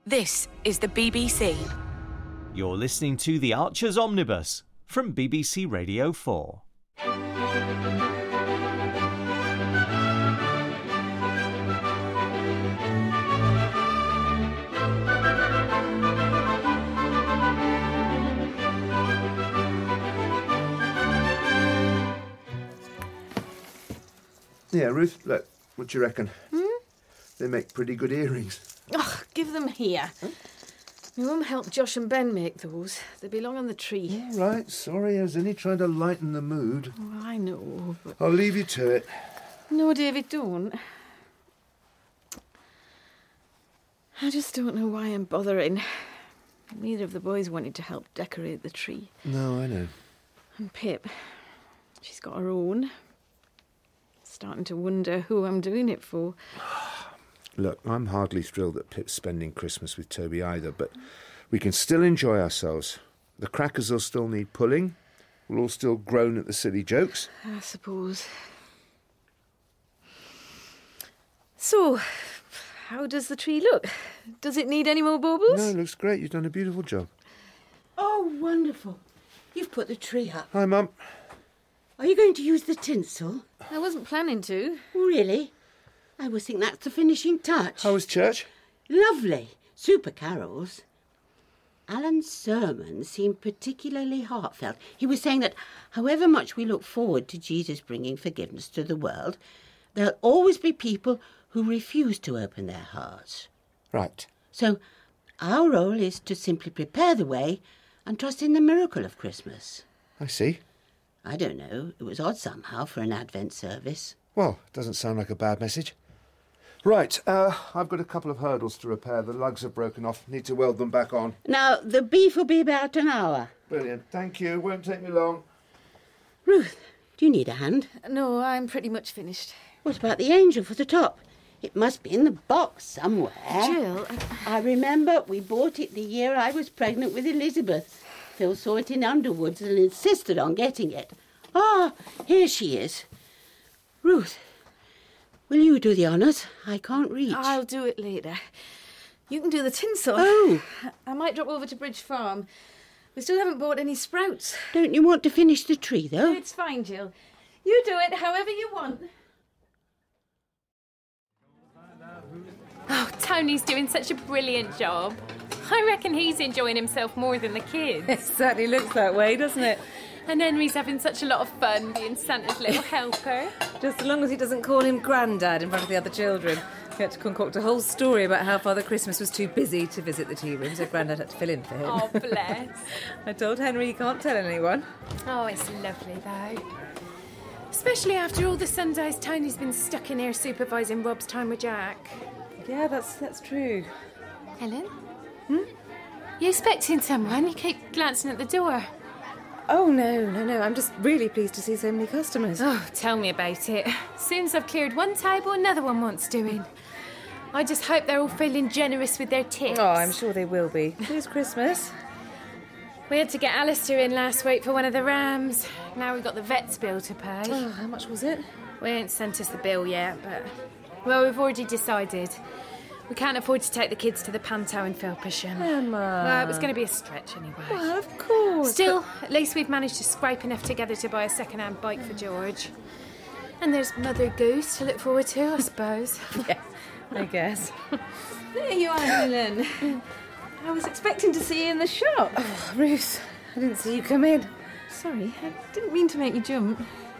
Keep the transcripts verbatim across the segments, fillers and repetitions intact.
This is the B B C. You're listening to The Archers Omnibus from B B C Radio four. Yeah, Ruth, look, what do you reckon? Hmm? They make pretty good earrings. Oh, give them here. Huh? My mum helped Josh and Ben make those. They belong on the tree. All right, sorry, I was only trying to lighten the mood. Oh, I know, but... I'll leave you to it. No, David, don't. I just don't know why I'm bothering. Neither of the boys wanted to help decorate the tree. No, I know. And Pip, she's got her own. Starting to wonder who I'm doing it for. Look, I'm hardly thrilled that Pip's spending Christmas with Toby either, but we can still enjoy ourselves. The crackers will still need pulling. We'll all still groan at the silly jokes. I suppose. So, how does the tree look? Does it need any more baubles? No, it looks great. You've done a beautiful job. Oh, wonderful. You've put the tree up. Hi, Mum. Are you going to use the tinsel? I wasn't planning to. Really? I always think that's the finishing touch. How was church? Lovely. Super carols. Alan's sermon seemed particularly heartfelt. He was saying that however much we look forward to Jesus bringing forgiveness to the world, there'll always be people who refuse to open their hearts. Right. So our role is to simply prepare the way and trust in the miracle of Christmas. I see. I don't know. It was odd somehow for an Advent service. Well, doesn't sound like a bad message. Right, uh, I've got a couple of hurdles to repair. The lugs have broken off. Need to weld them back on. Now, the beef will be about an hour. Brilliant. Thank you. Won't take me long. Ruth, do you need a hand? No, I'm pretty much finished. What about the angel for the top? It must be in the box somewhere. Jill, I... I remember we bought it the year I was pregnant with Elizabeth. Phil saw it in Underwoods and insisted on getting it. Ah, here she is. Ruth, will you do the honours? I can't reach. I'll do it later. You can do the tinsel. Oh. I might drop over to Bridge Farm. We still haven't bought any sprouts. Don't you want to finish the tree, though? It's fine, Jill. You do it however you want. Oh, Tony's doing such a brilliant job. I reckon he's enjoying himself more than the kids. It certainly looks that way, doesn't it? And Henry's having such a lot of fun being Santa's little helper. Just as long as he doesn't call him Grandad in front of the other children. He had to concoct a whole story about how Father Christmas was too busy to visit the tea room, so Grandad had to fill in for him. Oh, bless. I told Henry he can't tell anyone. Oh, it's lovely, though. Especially after all the Sundays Tony's been stuck in here supervising Rob's time with Jack. Yeah, that's that's true. Helen? Hmm? You expecting someone? You keep glancing at the door. Oh, no, no, no. I'm just really pleased to see so many customers. Oh, tell me about it. As soon as I've cleared one table, another one wants doing. I just hope they're all feeling generous with their tips. Oh, I'm sure they will be. It's Christmas. We had to get Alistair in last week for one of the rams. Now we've got the vet's bill to pay. Oh, how much was it? We ain't sent us the bill yet, but... Well, we've already decided. We can't afford to take the kids to the panto in Felpersham. Emma. Well, it was going to be a stretch anyway. Well, of course. Still, but... at least we've managed to scrape enough together to buy a second-hand bike for George. And there's Mother Goose to look forward to, I suppose. Yeah, I guess. There you are, Helen. I was expecting to see you in the shop. Oh, Ruth, I didn't see you come in. Sorry, I didn't mean to make you jump.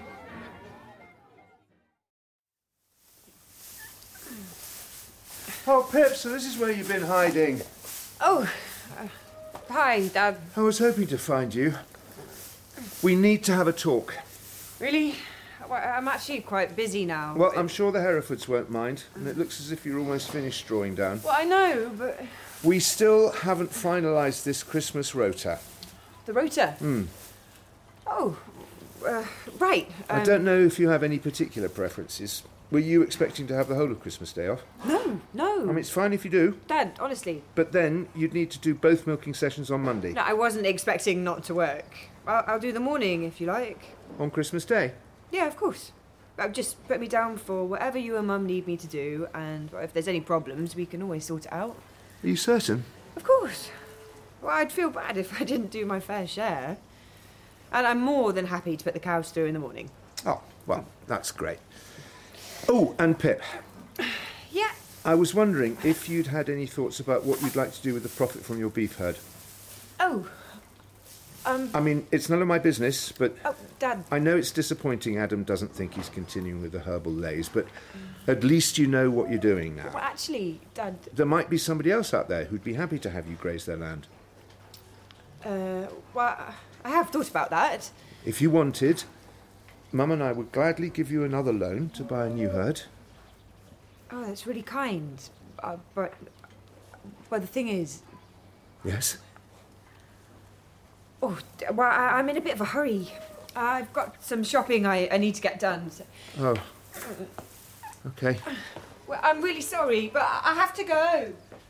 Oh, Pip, so this is where you've been hiding. Oh, uh, hi, Dad. I was hoping to find you. We need to have a talk. Really? Well, I'm actually quite busy now. Well, I'm sure the Herefords won't mind, and it looks as if you're almost finished drawing down. Well, I know, but... We still haven't finalised this Christmas rota. The rota? Hmm. Oh, uh, right. Um, I don't know if you have any particular preferences. Were you expecting to have the whole of Christmas Day off? No, no. I mean, it's fine if you do. Dad, honestly. But then you'd need to do both milking sessions on Monday. No, I wasn't expecting not to work. I'll, I'll do the morning, if you like. On Christmas Day? Yeah, of course. Uh, just put me down for whatever you and Mum need me to do, and if there's any problems, we can always sort it out. Are you certain? Of course. Well, I'd feel bad if I didn't do my fair share. And I'm more than happy to put the cows through in the morning. Oh, well, that's great. Oh, and Pip. Yeah. I was wondering if you'd had any thoughts about what you'd like to do with the profit from your beef herd. Oh. Um. I mean, it's none of my business, but Oh, Dad. I know it's disappointing Adam doesn't think he's continuing with the herbal lays, but at least you know what you're doing now. Well, actually, Dad. There might be somebody else out there who'd be happy to have you graze their land. Uh. Well, I have thought about that. If you wanted, Mum and I would gladly give you another loan to buy a new herd. Oh, that's really kind. Uh, but. Well, the thing is. Yes? Oh, d- well, I, I'm in a bit of a hurry. I've got some shopping I, I need to get done. So. Oh. Okay. Well, I'm really sorry, but I I have to go.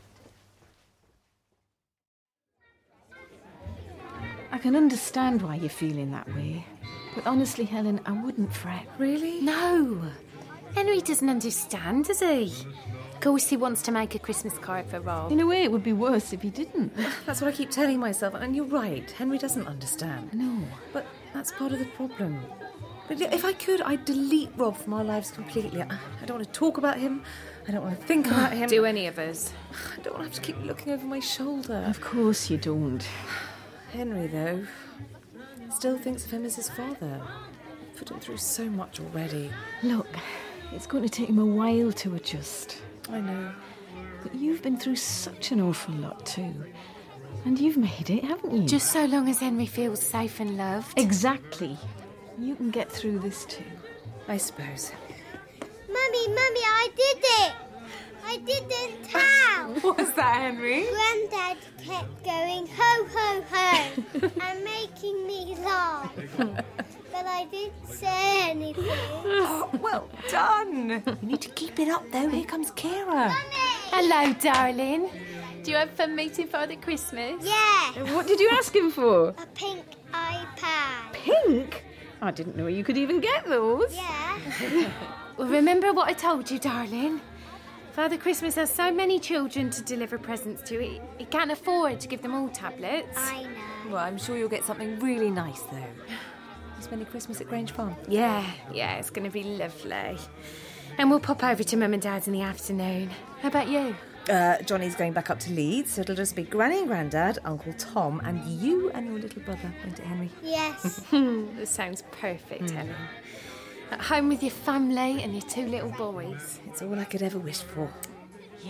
I can understand why you're feeling that way. But honestly, Helen, I wouldn't fret. Really? No. Henry doesn't understand, does he? Of course he wants to make a Christmas card for Rob. In a way, it would be worse if he didn't. That's what I keep telling myself, and you're right. Henry doesn't understand. No. But that's part of the problem. But if I could, I'd delete Rob from our lives completely. I I don't want to talk about him. I don't want to think about him. Do any of us? I don't want to have to keep looking over my shoulder. Of course you don't. Henry, though, still thinks of him as his father. Put him through so much already. Look, it's going to take him a while to adjust. I know. But you've been through such an awful lot too. And you've made it, haven't you? Just so long as Henry feels safe and loved. Exactly. You can get through this too. I suppose. Mummy, Mummy, I did it! I didn't tell! What was that, Henry? Grandad kept going ho, ho, ho and making me laugh. But I didn't say anything. Oh, well done. You need to keep it up, though. Here comes Kira. Hello, darling. Do you have fun meeting Father Christmas? Yeah, What did you ask him for? a pink iPad. Pink? I didn't know you could even get those. Yeah. Well, remember what I told you, darling? Father Christmas has so many children to deliver presents to. He, he can't afford to give them all tablets. I know. Well, I'm sure you'll get something really nice, though. You spending Christmas at Grange Farm? Yeah, yeah, it's going to be lovely. And we'll pop over to Mum and Dad's in the afternoon. How about you? Uh, Johnny's going back up to Leeds, so it'll just be Granny and Grandad, Uncle Tom, and you and your little brother, won't it, Henry? Yes. This sounds perfect, Helen. At home with your family and your two little boys. It's all I could ever wish for. Yeah.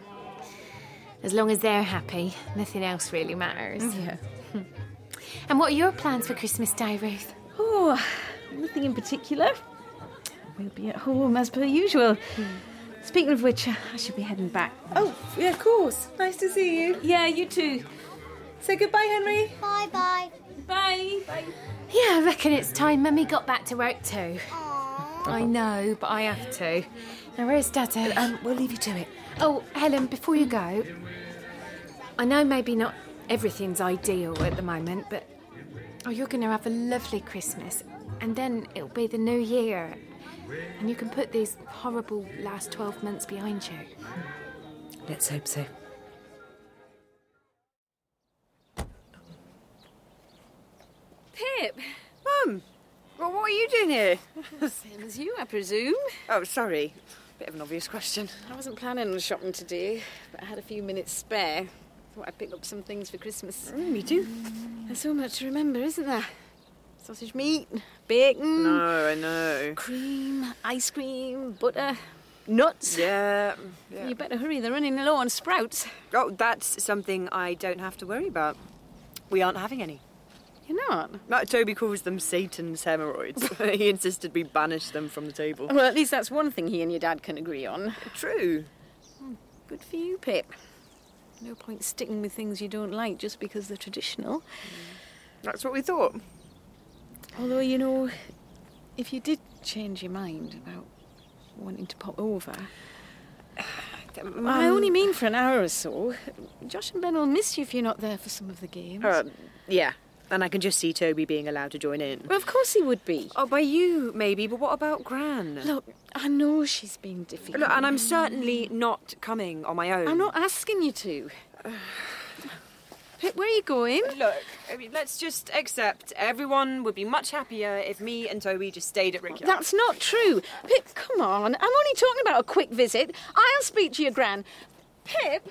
As long as they're happy, nothing else really matters. Yeah. And what are your plans for Christmas Day, Ruth? Oh, nothing in particular. We'll be at home as per usual. Speaking of which, I should be heading back. Oh, yeah, of course. Nice to see you. Yeah, you too. Say goodbye, Henry. Bye bye. Bye. Bye. Yeah, I reckon it's time Mummy got back to work too. Aww. I know, but I have to. Now, where's Daddy? Um, we'll leave you to it. Oh, Helen, before you go, I know maybe not everything's ideal at the moment, but oh, you're going to have a lovely Christmas, and then it'll be the new year, and you can put these horrible last twelve months behind you. Let's hope so. Pip! Mum! Well, what are you doing here? Same as you, I presume. Oh, sorry. Bit of an obvious question. I wasn't planning on shopping today, but I had a few minutes spare. Thought I'd pick up some things for Christmas. Mm, me too. There's so much to remember, isn't there? Sausage meat, bacon, No, I know. cream, ice cream, butter, nuts. Yeah, yeah. You better hurry, they're running low on sprouts. Oh, that's something I don't have to worry about. We aren't having any. You're not? No, Toby calls them Satan's hemorrhoids. He insisted we banish them from the table. Well, at least that's one thing he and your dad can agree on. True. Good for you, Pip. No point sticking with things you don't like just because they're traditional. That's what we thought. Although, you know, if you did change your mind about wanting to pop over, Um, I only mean for an hour or so. Josh and Ben will miss you if you're not there for some of the games. Uh, yeah, and I can just see Toby being allowed to join in. Well, of course he would be. Oh, by you, maybe, but what about Gran? Look, I know she's been difficult. Look, and I'm certainly not coming on my own. I'm not asking you to. Pip, where are you going? Look, I mean, let's just accept everyone would be much happier if me and Toby just stayed at Rickyard. That's not true. Pip, come on. I'm only talking about a quick visit. I'll speak to your gran. Pip?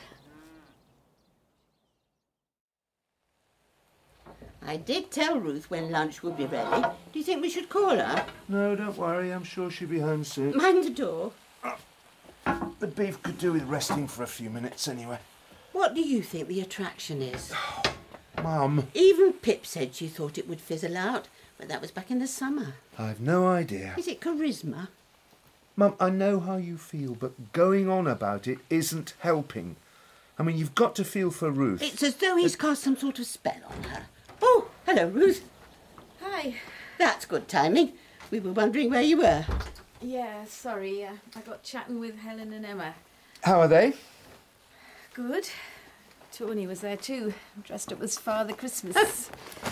I did tell Ruth when lunch would be ready. Do you think we should call her? No, don't worry. I'm sure she'll be home soon. Mind the door. The beef could do with resting for a few minutes anyway. What do you think the attraction is? Mum. Even Pip said she thought it would fizzle out, but that was back in the summer. I've no idea. Is it charisma? Mum, I know how you feel, but going on about it isn't helping. I mean, you've got to feel for Ruth. It's as though he's cast some sort of spell on her. Oh, hello, Ruth. Hi. That's good timing. We were wondering where you were. Yeah, sorry. Uh, I got chatting with Helen and Emma. How are they? Good. Tony was there too, dressed up as Father Christmas.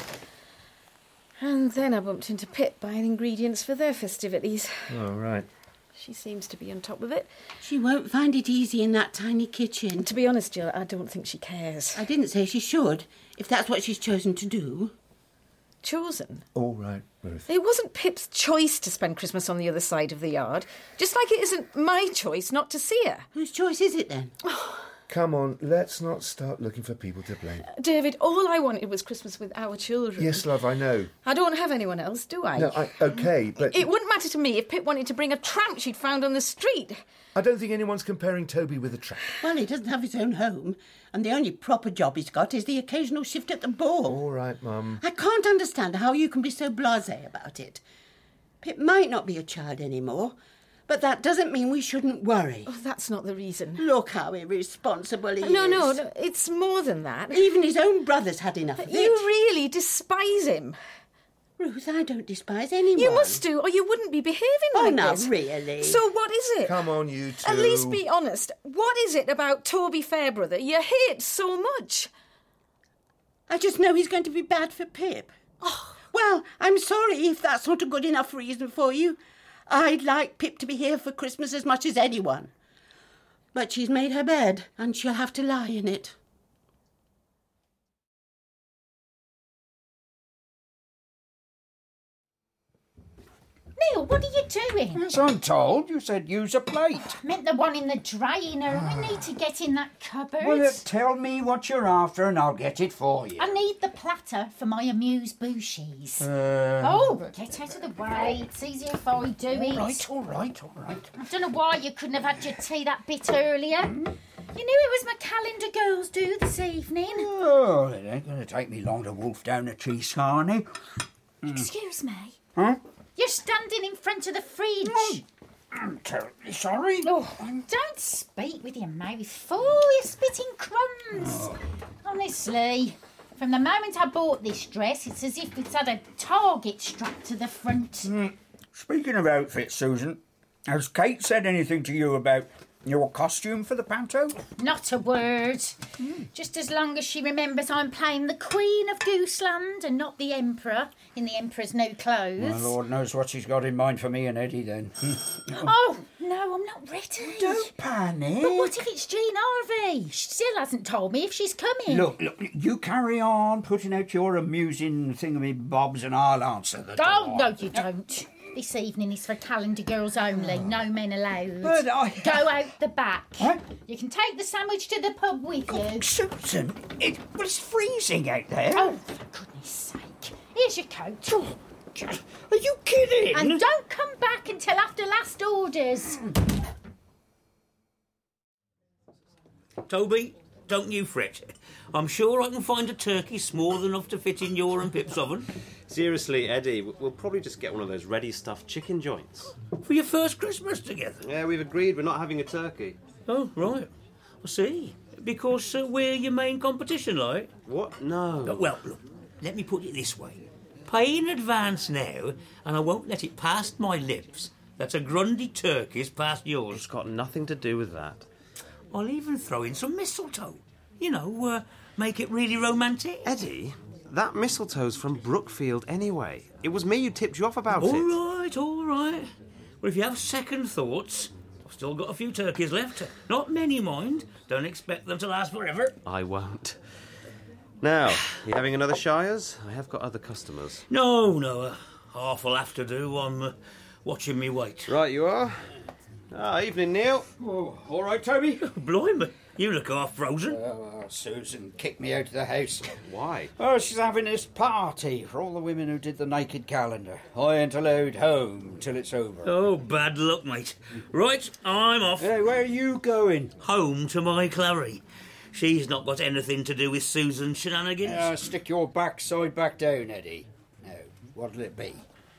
And then I bumped into Pip buying ingredients for their festivities. Oh, right. She seems to be on top of it. She won't find it easy in that tiny kitchen. To be honest, Jill, I don't think she cares. I didn't say she should, if that's what she's chosen to do. Chosen? All right, Ruth. It wasn't Pip's choice to spend Christmas on the other side of the yard, just like it isn't my choice not to see her. Whose choice is it then? Come on, let's not start looking for people to blame. David, all I wanted was Christmas with our children. Yes, love, I know. I don't have anyone else, do I? No, I, okay, but... It wouldn't matter to me if Pip wanted to bring a tramp she'd found on the street. I don't think anyone's comparing Toby with a tramp. Well, he doesn't have his own home, and the only proper job he's got is the occasional shift at the ball. All right, Mum. I can't understand how you can be so blasé about it. Pip might not be a child anymore, but that doesn't mean we shouldn't worry. Oh, that's not the reason. Look how irresponsible he no, is. No, no, it's more than that. Even his own brother's had enough of you it. You really despise him. Ruth, I don't despise anyone. You must do, or you wouldn't be behaving oh, like no, this. Oh, no, really? So what is it? Come on, you two. At least be honest. What is it about Toby Fairbrother you hate so much? I just know he's going to be bad for Pip. Oh. Well, I'm sorry if that's not a good enough reason for you. I'd like Pip to be here for Christmas as much as anyone. But she's made her bed, and she'll have to lie in it. Neil, what are you doing? As I'm told, you said use a plate. I meant the one in the drainer. We need to get in that cupboard. Well, uh, tell me what you're after and I'll get it for you. I need the platter for my amuse-bouches. Uh, oh, get out of the way. It's easier if I do all it. All right, all right, all right. I don't know why you couldn't have had your tea that bit earlier. Mm. You knew it was my calendar girls' do this evening. Oh, it ain't going to take me long to wolf down a tea sarnie. Mm. Excuse me. Huh? You're standing in front of the fridge. Oh, I'm terribly sorry. Oh, don't speak with your mouth full. You're spitting crumbs. Oh. Honestly, from the moment I bought this dress, it's as if it's had a target strapped to the front. Mm. Speaking of outfits, Susan, has Kate said anything to you about your costume for the panto? Not a word. Mm. Just as long as she remembers I'm playing the Queen of Gooseland and not the Emperor in the Emperor's new clothes. Well, Lord knows what she's got in mind for me and Eddie then. Oh, no, I'm not ready. Don't panic. But what if it's Jean Harvey? She still hasn't told me if she's coming. Look, look, you carry on putting out your amusing thingamabobs and I'll answer the door. Oh, no, you don't. This evening is for calendar girls only, no men allowed. But I... Go out the back. What? You can take the sandwich to the pub with oh, you. Susan, it was freezing out there. Oh, for goodness sake. Here's your coat. Oh, are you kidding? And don't come back until after last orders. Toby, don't you fret. I'm sure I can find a turkey small enough to fit in your and Pip's oven. Seriously, Eddie, we'll probably just get one of those ready stuffed chicken joints. For your first Christmas together? Yeah, we've agreed we're not having a turkey. Oh, right. I see. Because uh, we're your main competition, like? What? No. Uh, well, look, let me put it this way. Pay in advance now, and I won't let it past my lips that a Grundy turkey's past yours. It's got nothing to do with that. I'll even throw in some mistletoe. You know, uh, make it really romantic. Eddie, that mistletoe's from Brookfield anyway. It was me who tipped you off about all it. All right, all right. Well, if you have second thoughts, I've still got a few turkeys left. Not many, mind. Don't expect them to last forever. I won't. Now, you having another Shires? I have got other customers. No, no, uh, half will have to do. I'm uh, watching me weight. Right, you are. Ah, evening, Neil. Oh, all right, Toby? Blimey, you look half frozen. Oh, Susan kicked me out of the house. Why? Oh, she's having this party for all the women who did the naked calendar. I ain't allowed home till it's over. Oh, bad luck, mate. Right, I'm off. Hey, where are you going? Home to my Clary. She's not got anything to do with Susan's shenanigans. Uh, stick your backside back down, Eddie. Now, what'll it be?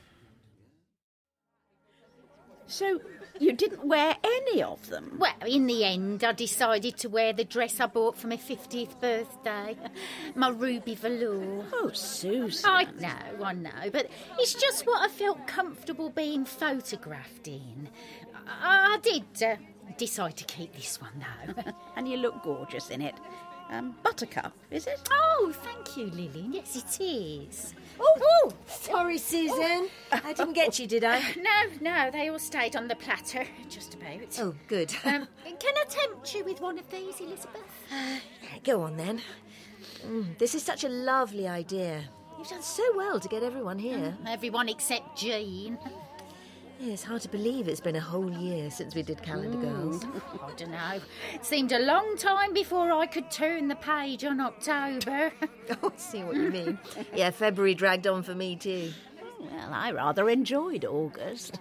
So, you didn't wear any of them? Well, in the end, I decided to wear the dress I bought for my fiftieth birthday. My ruby velour. Oh, Susan. I know, I know, but it's just what I felt comfortable being photographed in. I, I did uh, decide to keep this one, though. And you look gorgeous in it. Um, buttercup, is it? Oh, thank you, Lillian. Yes, it is. Oh, oh, sorry, Susan. I didn't get you, did I? No, no, they all stayed on the platter, just about. Oh, good. Um, can I tempt you with one of these, Elizabeth? Uh, go on, then. Mm, this is such a lovely idea. You've done so well to get everyone here. Mm, everyone except Jean. Yeah, it's hard to believe it's been a whole year since we did Calendar Girls. I don't know. It seemed a long time before I could turn the page on October. Oh, I see what you mean. Yeah, February dragged on for me too. Well, I rather enjoyed August.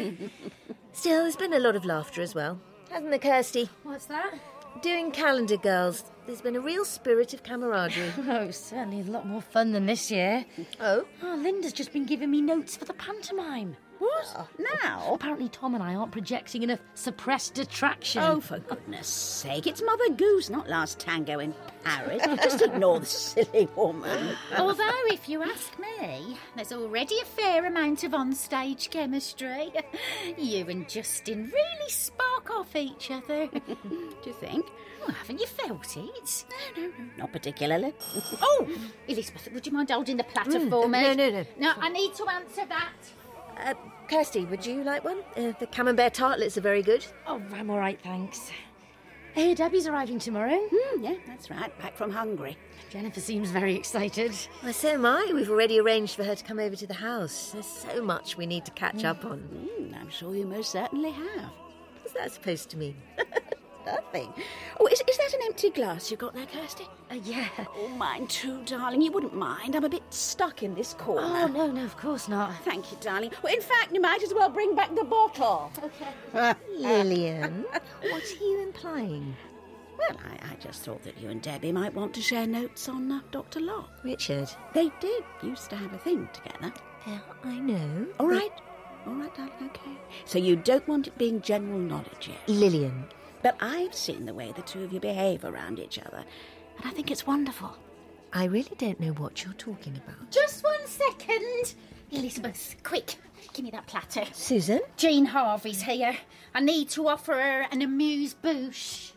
Still, there's been a lot of laughter as well. Hasn't there, Kirsty? What's that? Doing Calendar Girls. There's been a real spirit of camaraderie. Oh, certainly a lot more fun than this year. Oh? Oh, Linda's just been giving me notes for the pantomime. What? Oh. Now? Apparently Tom and I aren't projecting enough suppressed attraction. Oh, for goodness sake, it's Mother Goose, not Last Tango in Paris. Just ignore the silly woman. Although, if you ask me, there's already a fair amount of on-stage chemistry. You and Justin really spark off each other. Do you think? Well, haven't you felt it? No, no, no, not particularly. Oh, Elizabeth, would you mind holding the platter Mm, for me? no, no, no. No, I need to answer that. Uh, Kirsty, would you like one? Uh, the camembert tartlets are very good. Oh, I'm all right, thanks. Hey, Debbie's arriving tomorrow. Mm, yeah, that's right, back from Hungary. Jennifer seems very excited. Well, so am I. We've already arranged for her to come over to the house. There's so much we need to catch up on. Mm, I'm sure you most certainly have. What's that supposed to mean? Nothing. Oh, is, is that an empty glass you've got there, Kirsty? Uh, yeah. Oh, mine too, darling. You wouldn't mind. I'm a bit stuck in this corner. Oh, no, no, of course not. Thank you, darling. Well, in fact, you might as well bring back the bottle. Okay. Lillian, what are you implying? Well, I, I just thought that you and Debbie might want to share notes on uh, Doctor Locke. Richard. They did used to have a thing together. Yeah, I know. All right. All right, darling, okay. So you don't want it being general knowledge yet? Lillian. But I've seen the way the two of you behave around each other, and I think it's wonderful. I really don't know what you're talking about. Just one second. Elizabeth, quick, give me that platter. Susan? Jean Harvey's here. I need to offer her an amuse-bouche.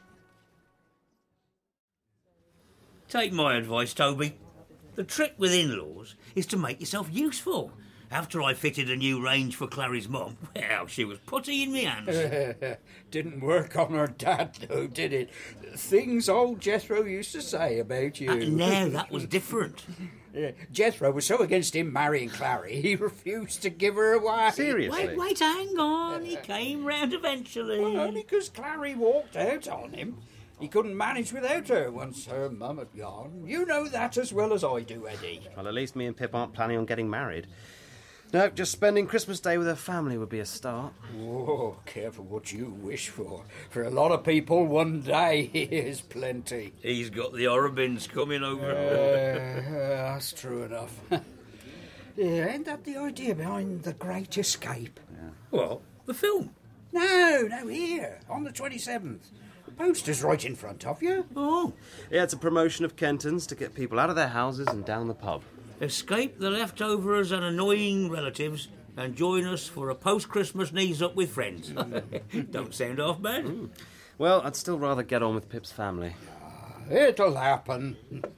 Take my advice, Toby. The trick with in-laws is to make yourself useful. After I fitted a new range for Clary's mum, well, she was putty in me hands. Didn't work on her dad, though, did it? Things old Jethro used to say about you. Uh, no, that was different. Yeah, Jethro was so against him marrying Clary, he refused to give her away. Seriously? Wait, wait, hang on. He came round eventually. Well, only because Clary walked out on him. He couldn't manage without her once her mum had gone. You know that as well as I do, Eddie. Well, at least me and Pip aren't planning on getting married. No, just spending Christmas Day with her family would be a start. Oh, careful what you wish for. For a lot of people, one day is plenty. He's got the Orabins coming over. Uh, that's true enough. Yeah, ain't that the idea behind The Great Escape? Yeah. What? The film? No, no, here, on the twenty-seventh. The poster's right in front of you. Oh. Yeah, it's a promotion of Kenton's to get people out of their houses and down the pub. Escape the leftovers and annoying relatives and join us for a post-Christmas knees-up with friends. Don't sound half bad. Mm. Well, I'd still rather get on with Pip's family. Uh, it'll happen.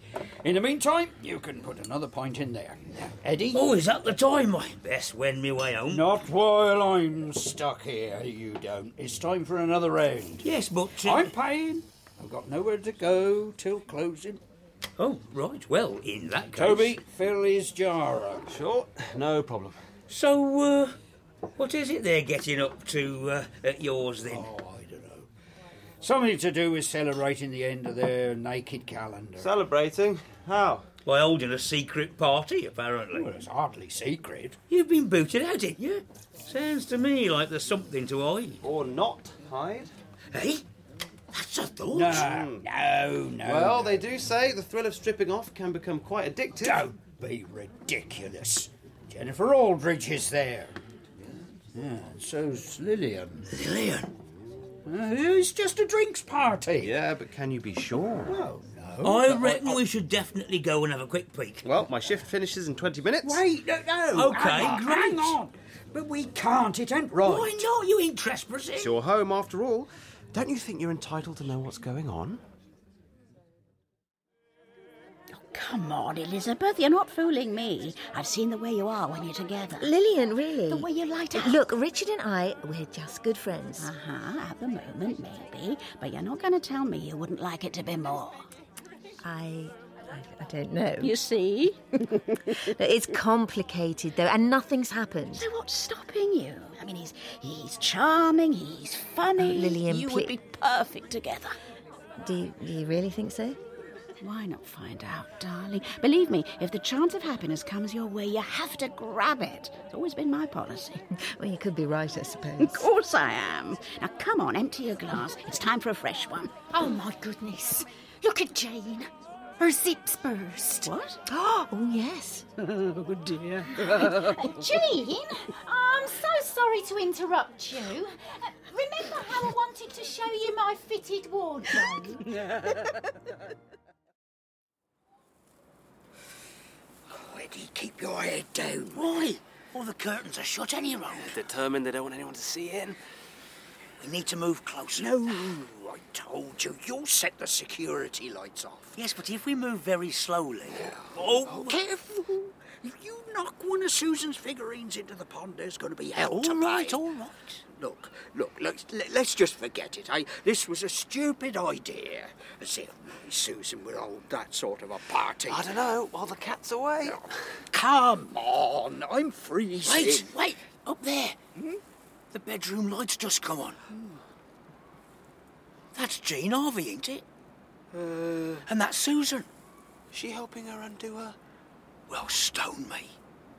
In the meantime, you can put another pint in there. Now, Eddie? Oh, is that the time? I best wend me way home. Not while I'm stuck here, you don't. It's time for another round. Yes, but... Uh... I'm paying. I've got nowhere to go till closing. Oh, right. Well, in that case... Toby, fill his jar up. Sure, no problem. So, uh, what is it they're getting up to uh, at yours, then? Oh, I don't know. Something to do with celebrating the end of their naked calendar. Celebrating? How? By holding a secret party, apparently. Well, it's hardly secret. You've been booted out, didn't you? Sounds to me like there's something to hide. Or not hide. Hey? That's a thought. No, no, no. Well, they do say the thrill of stripping off can become quite addictive. Don't be ridiculous. Jennifer Aldridge is there. Yeah, and so's Lillian. Lillian? Uh, it's just a drinks party. Yeah, but can you be sure? Well, no. I reckon I, I... we should definitely go and have a quick peek. Well, my shift finishes in twenty minutes. Wait, no, no. OK, hang on, great. Hang on. But we can't, it ain't right. Why not, you ain't trespassing? It's your home, after all. Don't you think you're entitled to know what's going on? Oh, come on, Elizabeth, you're not fooling me. I've seen the way you are when you're together. Lillian, really? The way you light up. Look, Richard and I, we're just good friends. Uh-huh, at the moment, maybe. But you're not going to tell me you wouldn't like it to be more. I... I, I don't know. You see? No, it's complicated, though, and nothing's happened. So what's stopping you? I mean, he's he's charming, he's funny. Oh, Lillian, you pl- would be perfect together. Do you, do you really think so? Why not find out, darling? Believe me, if the chance of happiness comes your way, you have to grab it. It's always been my policy. Well, you could be right, I suppose. Of course I am. Now, come on, empty your glass. It's time for a fresh one. Oh, my goodness. Look at Jane. Her zip's burst. What? Oh, yes. Oh, dear. Jean, I'm so sorry to interrupt you. Uh, remember how I wanted to show you my fitted wardrobe? Oh, Eddie, keep your head down. Why? All the curtains are shut anyway. Determined they don't want anyone to see in. We need to move closer. No, I told you, you'll set the security lights off. Yes, but if we move very slowly... Oh, oh careful. If you knock one of Susan's figurines into the pond, there's going to be hell to All right, pay. all right. Look, look, let's, let's just forget it, eh? This was a stupid idea. As if Susan would hold that sort of a party. I don't know, while the cat's away. Oh, come on, I'm freezing. Wait, wait, up there. Hmm? The bedroom light's just come on. Hmm. That's Jean Harvey, ain't it? Uh, and that's Susan. She helping her undo her? Well, stone me.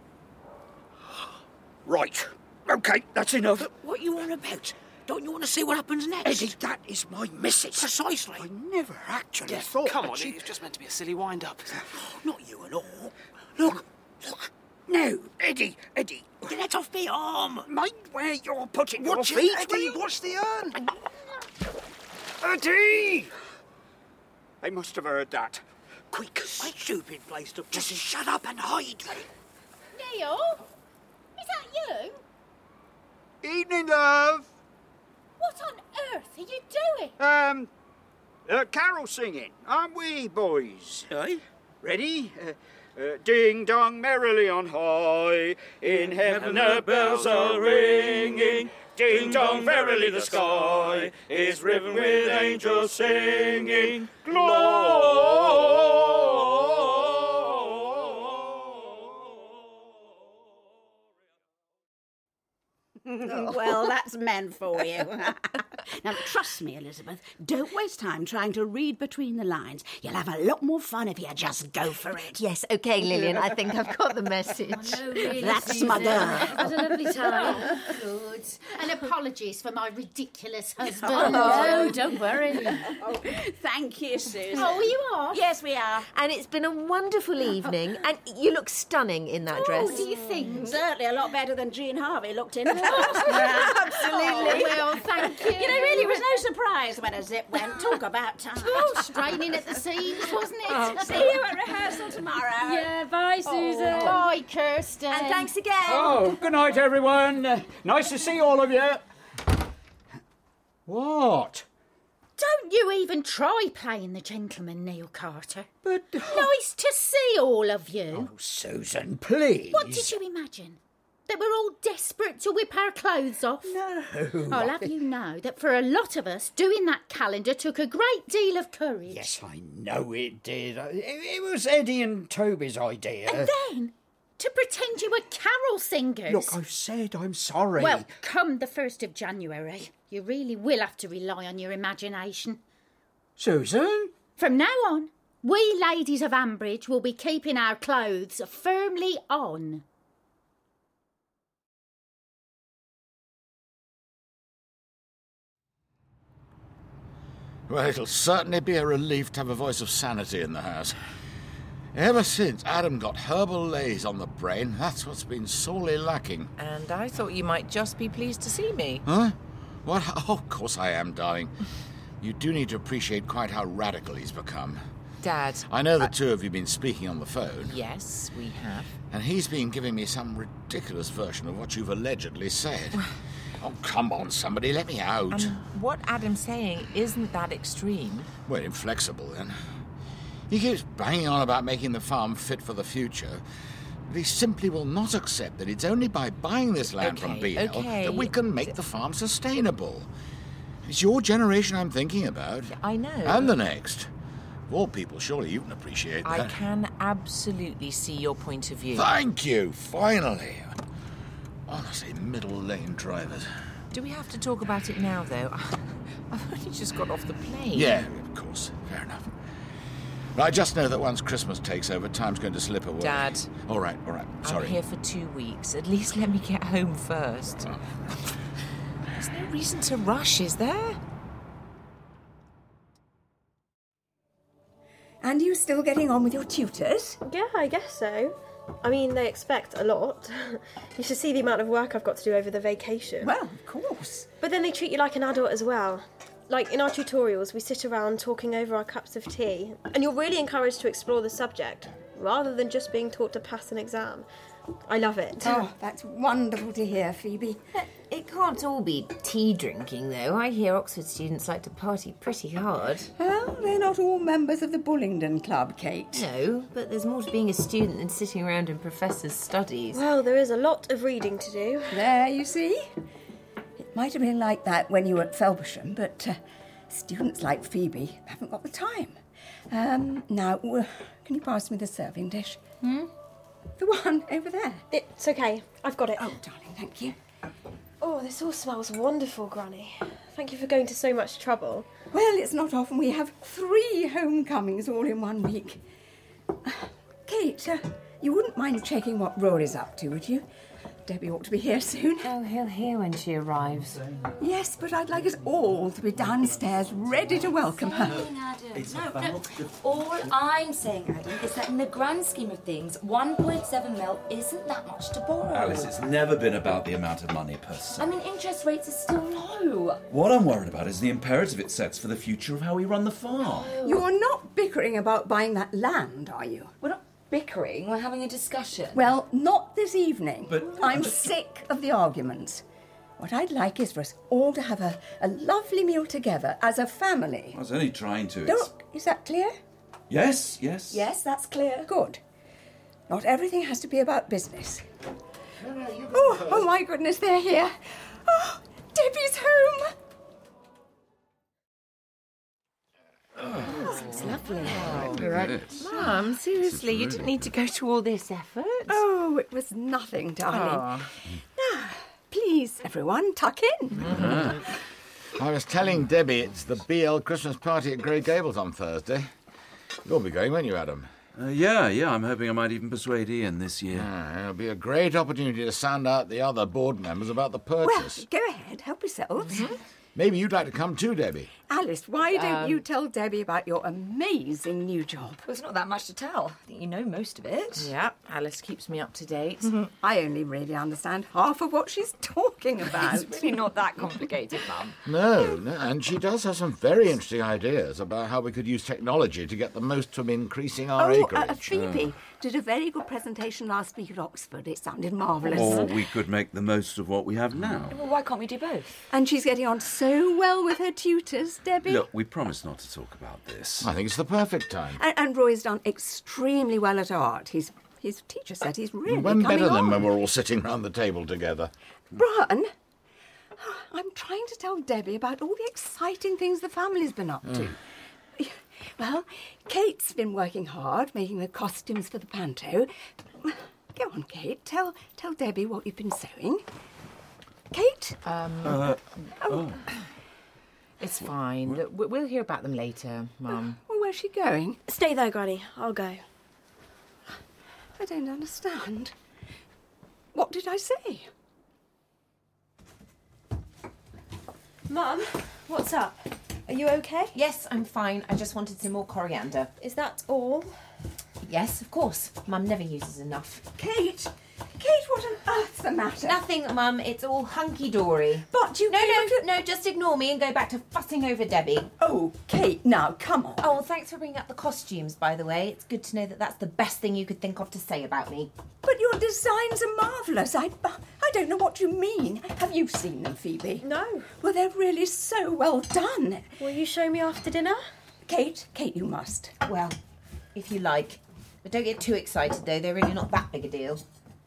Right. OK, that's enough. But what you on about? Don't you want to see what happens next? Eddie, that is my missus. Precisely. I never actually yeah, thought Come that on, she... it's just meant to be a silly wind-up. Not you and all. Look, look. No, Eddie, Eddie. Get off me arm. Mind where you're putting Watch your feet. It, Eddie, watch the urn. Eddie! I must have heard that. Quick. My stupid place to... Just shut up and hide. Neil? Is that you? Evening, love. What on earth are you doing? Um, uh, carol singing, aren't we, boys? Aye. Ready? Uh, Uh, ding dong merrily on high, in heaven the bells are ringing. Ding dong verily the sky is riven with angels singing. Glory. Well, that's men for you. Now, trust me, Elizabeth, don't waste time trying to read between the lines. You'll have a lot more fun if you just go for it. Yes, OK, Lillian, I think I've got the message. Oh, no, really, That's Susan. my girl. Had a lovely time. Good. And apologies for my ridiculous husband. Oh, no, don't worry. Oh, thank you, Susan. Oh, you are? Yes, we are. And it's been a wonderful evening, and you look stunning in that dress. Oh, do you think? Certainly a lot better than Jean Harvey looked in hers. Absolutely. Oh, well, thank you. You know, really, it was no surprise when a zip went. Talk about time. Oh, straining at the seams, wasn't it? Oh, see you at rehearsal tomorrow. Yeah, bye, Susan. Oh. Bye, Kirsten. And thanks again. Oh, good night, everyone. Uh, nice to see all of you. What? Don't Don't you even try playing the gentleman, Neil Carter. But... Nice to see all of you. Oh, Susan, please. What did you imagine? That we're all desperate to whip our clothes off? No. I'll have you know that for a lot of us, doing that calendar took a great deal of courage. Yes, I know it did. It, it was Eddie and Toby's idea. And then, to pretend you were carol singers. Look, I've said I'm sorry. Well, come the first of January, you really will have to rely on your imagination. Susan? From now on, we ladies of Ambridge will be keeping our clothes firmly on. Well, it'll certainly be a relief to have a voice of sanity in the house. Ever since Adam got herbal lays on the brain, that's what's been sorely lacking. And I thought you might just be pleased to see me. Huh? What? Oh, of course I am, darling. You do need to appreciate quite how radical he's become. Dad. I know the I... two of you have been speaking on the phone. Yes, we have. And he's been giving me some ridiculous version of what you've allegedly said. Oh, come on, somebody, let me out. Um, what Adam's saying isn't that extreme. Well, inflexible, then. He keeps banging on about making the farm fit for the future, but he simply will not accept that it's only by buying this land okay, from B L okay. that we can make the farm sustainable. It's your generation I'm thinking about. I know. And the next. Of all people, surely you can appreciate that. I can absolutely see your point of view. Thank you, finally. Honestly, middle-lane drivers. Do we have to talk about it now, though? I've only just got off the plane. Yeah, of course. Fair enough. But I just know that once Christmas takes over, time's going to slip away. Dad. All right, all right. Sorry. I'm here for two weeks. At least let me get home first. Oh. There's no reason to rush, is there? And you still getting on with your tutors? Yeah, I guess so. I mean, they expect a lot. You should see the amount of work I've got to do over the vacation. Well, of course. But then they treat you like an adult as well. Like, in our tutorials, we sit around talking over our cups of tea, and you're really encouraged to explore the subject, rather than just being taught to pass an exam. I love it. Oh, that's wonderful to hear, Phoebe. It can't all be tea drinking, though. I hear Oxford students like to party pretty hard. Well, they're not all members of the Bullingdon Club, Kate. No, but there's more to being a student than sitting around in professors' studies. Well, there is a lot of reading to do. There, you see. It might have been like that when you were at Felbersham, but uh, students like Phoebe haven't got the time. Um, now, uh, can you pass me the serving dish? Hmm? The one over there. It's okay. I've got it. Oh, darling, thank you. Oh, this all smells wonderful, Granny. Thank you for going to so much trouble. Well, it's not often we have three homecomings all in one week. Uh, Kate, uh, you wouldn't mind checking what Rory's up to, would you? Debbie ought to be here soon. Oh, he'll hear when she arrives. Yes, but I'd like us all to be downstairs, ready to welcome her. It's no, no. All I'm saying, Adam, is that in the grand scheme of things, one point seven mil isn't that much to borrow. Alice, it's never been about the amount of money per se. I mean, interest rates are still low. What I'm worried about is the imperative it sets for the future of how we run the farm. You're not bickering about buying that land, are you? We're not bickering, we're having a discussion. Well, not this evening. But I'm sick of the arguments. What I'd like is for us all to have a, a lovely meal together as a family. I was only trying to. Look, is that clear? Yes, yes. Yes, that's clear. Good. Not everything has to be about business. Oh, oh my goodness, they're here. Oh, Debbie's home. Oh, it's lovely. Oh, right. Mum, seriously, you didn't need to go to all this effort. Oh, it was nothing, darling. Now, please, everyone, tuck in. Uh-huh. I was telling Debbie it's the B L Christmas party at Grey Gables on Thursday. You'll be going, won't you, Adam? Uh, yeah, yeah, I'm hoping I might even persuade Ian this year. Ah, it'll be a great opportunity to sound out the other board members about the purchase. Well, go ahead, help yourselves. Mm-hmm. Maybe you'd like to come too, Debbie. Alice, why don't Um, you tell Debbie about your amazing new job? Well, it's not that much to tell. I think you know most of it. Yeah, Alice keeps me up to date. I only really understand half of what she's talking about. It's really not that complicated, Mum. No, no, and she does have some very interesting ideas about how we could use technology to get the most from increasing our oh, acreage. uh, Phoebe did a very good presentation last week at Oxford. It sounded marvellous. Or we could make the most of what we have now. Well, why can't we do both? And she's getting on so so well with her tutors, Debbie. Look, we promised not to talk about this. I think it's the perfect time. And, and Roy's done extremely well at art. He's, his teacher said he's really When coming better on. than when we're all sitting round the table together. Brian, I'm trying to tell Debbie about all the exciting things the family's been up to. Well, Kate's been working hard, making the costumes for the panto. Go on, Kate. Tell tell Debbie what you've been sewing. Kate? Um, Uh, oh. It's fine. Look, we- we'll hear about them later, Mum. Well, where's she going? Stay there, Granny. I'll go. I don't understand. What did I say? Mum, what's up? Are you okay? Yes, I'm fine. I just wanted some more coriander. Is that all? Yes, of course. Mum never uses enough. Kate! Kate, what on earth's the matter? Nothing, Mum. It's all hunky-dory. But you... No, no, no, just ignore me and go back to fussing over Debbie. Oh, Kate, now, come on. Oh, well, thanks for bringing up the costumes, by the way. It's good to know that that's the best thing you could think of to say about me. But your designs are marvellous. I, I don't know what you mean. Have you seen them, Phoebe? No. Well, they're really so well done. Will you show me after dinner? Kate, Kate, you must. Well, if you like. But don't get too excited, though. They're really not that big a deal.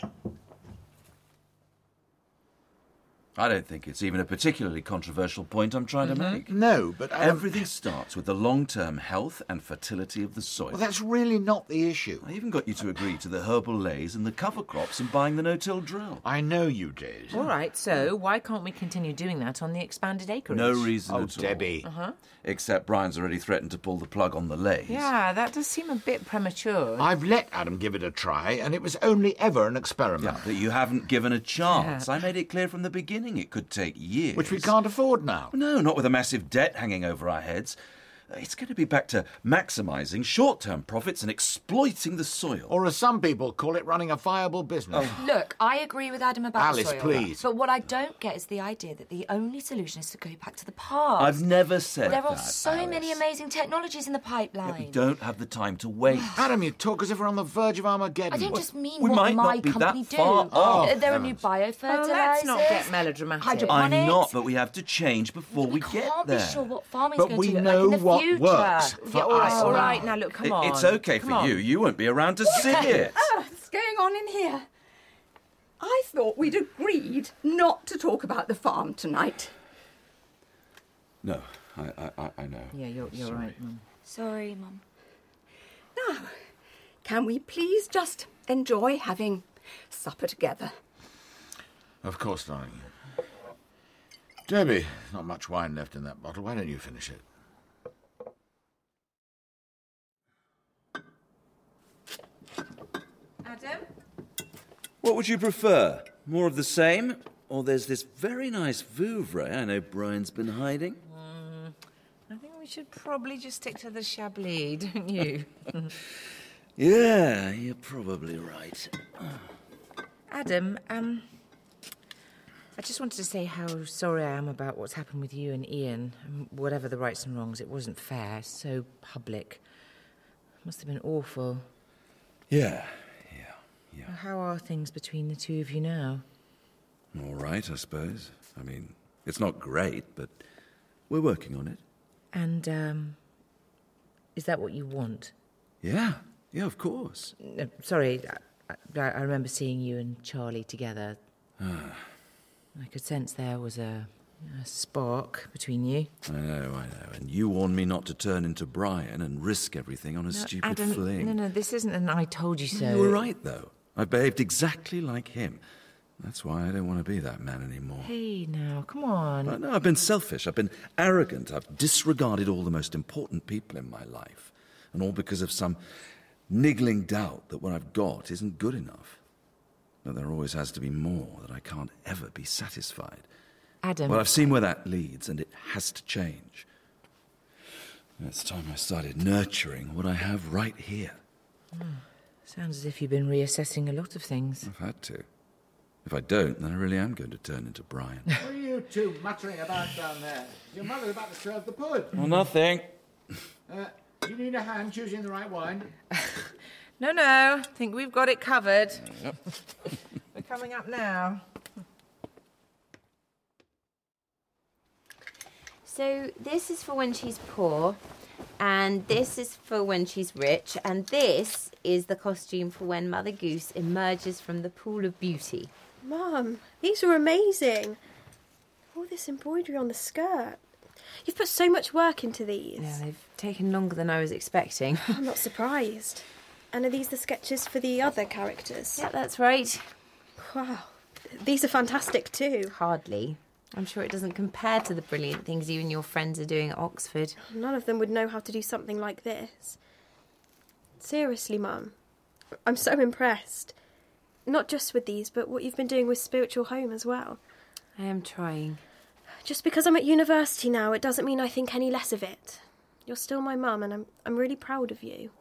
I don't think it's even a particularly controversial point I'm trying Mm-hmm. to make. No, but... Um, Everything starts with the long-term health and fertility of the soil. Well, that's really not the issue. I even got you to agree to the herbal lays and the cover crops and buying the no-till drill. I know you did. All right, so why can't we continue doing that on the expanded acreage? No reason Oh, at all. Debbie. Uh-huh. Except Brian's already threatened to pull the plug on the lays. Yeah, that does seem a bit premature. I've let Adam give it a try, and it was only ever an experiment. Yeah, but you haven't given a chance. I made it clear from the beginning it could take years. Which we can't afford now. No, not with a massive debt hanging over our heads. It's going to be back to maximising short-term profits and exploiting the soil. Or as some people call it, running a viable business. Look, I agree with Adam about Alice, the soil. please. But what I don't get is the idea that the only solution is to go back to the past. I've never said There that, are so Alice. many amazing technologies in the pipeline. We don't have the time to wait. Adam, you talk as if we're on the verge of Armageddon. I don't just mean we what might my not be company that do. far off. Uh, there are new Heavens. biofertilizers. Oh, let's not get melodramatic. Hydroponics. I'm not, but we have to change before we, We get can't there. be sure what farming's But going we to look know like in the what future. works. For Yeah, all right, us all now. right. Now, look, come It- on. It's okay Come for on. you. You won't be around to see it. What's going on in here? I thought we'd agreed not to talk about the farm tonight. No, I, I, I- I know. Yeah, you're, you're Sorry. right, Mum. Sorry, Mum. Now, can we please just enjoy having supper together? Of course, darling. Debbie, not much wine left in that bottle. Why don't you finish it? Adam? What would you prefer? More of the same? Or there's this very nice Vouvray I know Brian's been hiding? Mm, I think we should probably just stick to the Chablis, don't you? Yeah, you're probably right. Adam, um, I just wanted to say how sorry I am about what's happened with you and Ian. Um, Whatever the rights and wrongs, it wasn't fair. So public. Must have been awful. Yeah, How are things between the two of you now? all right, I suppose. I mean, it's not great, but we're working on it. And, um, is that what you want? Yeah, yeah, of course. No, sorry, I, I, I remember seeing you and Charlie together. Ah, I could sense there was a, a spark between you. I know, I know. And you warned me not to turn into Brian and risk everything on a No, stupid Adam, fling. No, no, this isn't an I told you so. You were right, though. I behaved exactly like him. That's why I don't want to be that man anymore. Hey, now, come on. I know I've been selfish. I've been arrogant. I've disregarded all the most important people in my life. And all because of some niggling doubt that what I've got isn't good enough. But there always has to be more, that I can't ever be satisfied. Adam. Well, I've seen where that leads, and it has to change. It's time I started nurturing what I have right here. Hmm. Sounds as if you've been reassessing a lot of things. I've had to. If I don't, then I really am going to turn into Brian. What are you two muttering about down there? Your mother's about to serve the pud. Well, nothing. Uh, do you need a hand choosing the right wine? No, no, I think we've got it covered. We're coming up now. So this is for when she's poor, and this is for when she's rich, and this is the costume for when Mother Goose emerges from the pool of beauty. Mum, these are amazing. All this embroidery on the skirt. You've put so much work into these. Yeah, they've taken longer than I was expecting. I'm not surprised. And are these the sketches for the other characters? Yeah, that's right. Wow. These are fantastic too. Hardly. I'm sure it doesn't compare to the brilliant things you and your friends are doing at Oxford. None of them would know how to do something like this. Seriously, Mum. I'm so impressed. Not just with these, but what you've been doing with Spiritual Home as well. I am trying. Just because I'm at university now, it doesn't mean I think any less of it. You're still my mum, and I'm I'm really proud of you.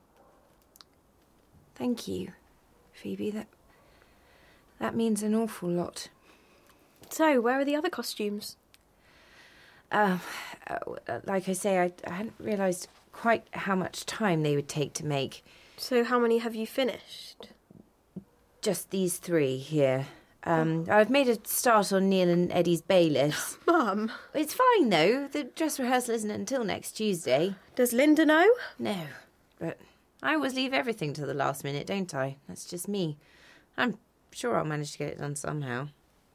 Thank you, Phoebe. That that means an awful lot. So, where are the other costumes? Uh, uh, like I say, I, I hadn't realised quite how much time they would take to make. So, how many have you finished? Just these three here. Um, I've made a start on Neil and Eddie's bailiffs. Mum. It's fine, though. The dress rehearsal isn't until next Tuesday. Does Linda know? No. But I always leave everything till the last minute, don't I? That's just me. I'm sure I'll manage to get it done somehow.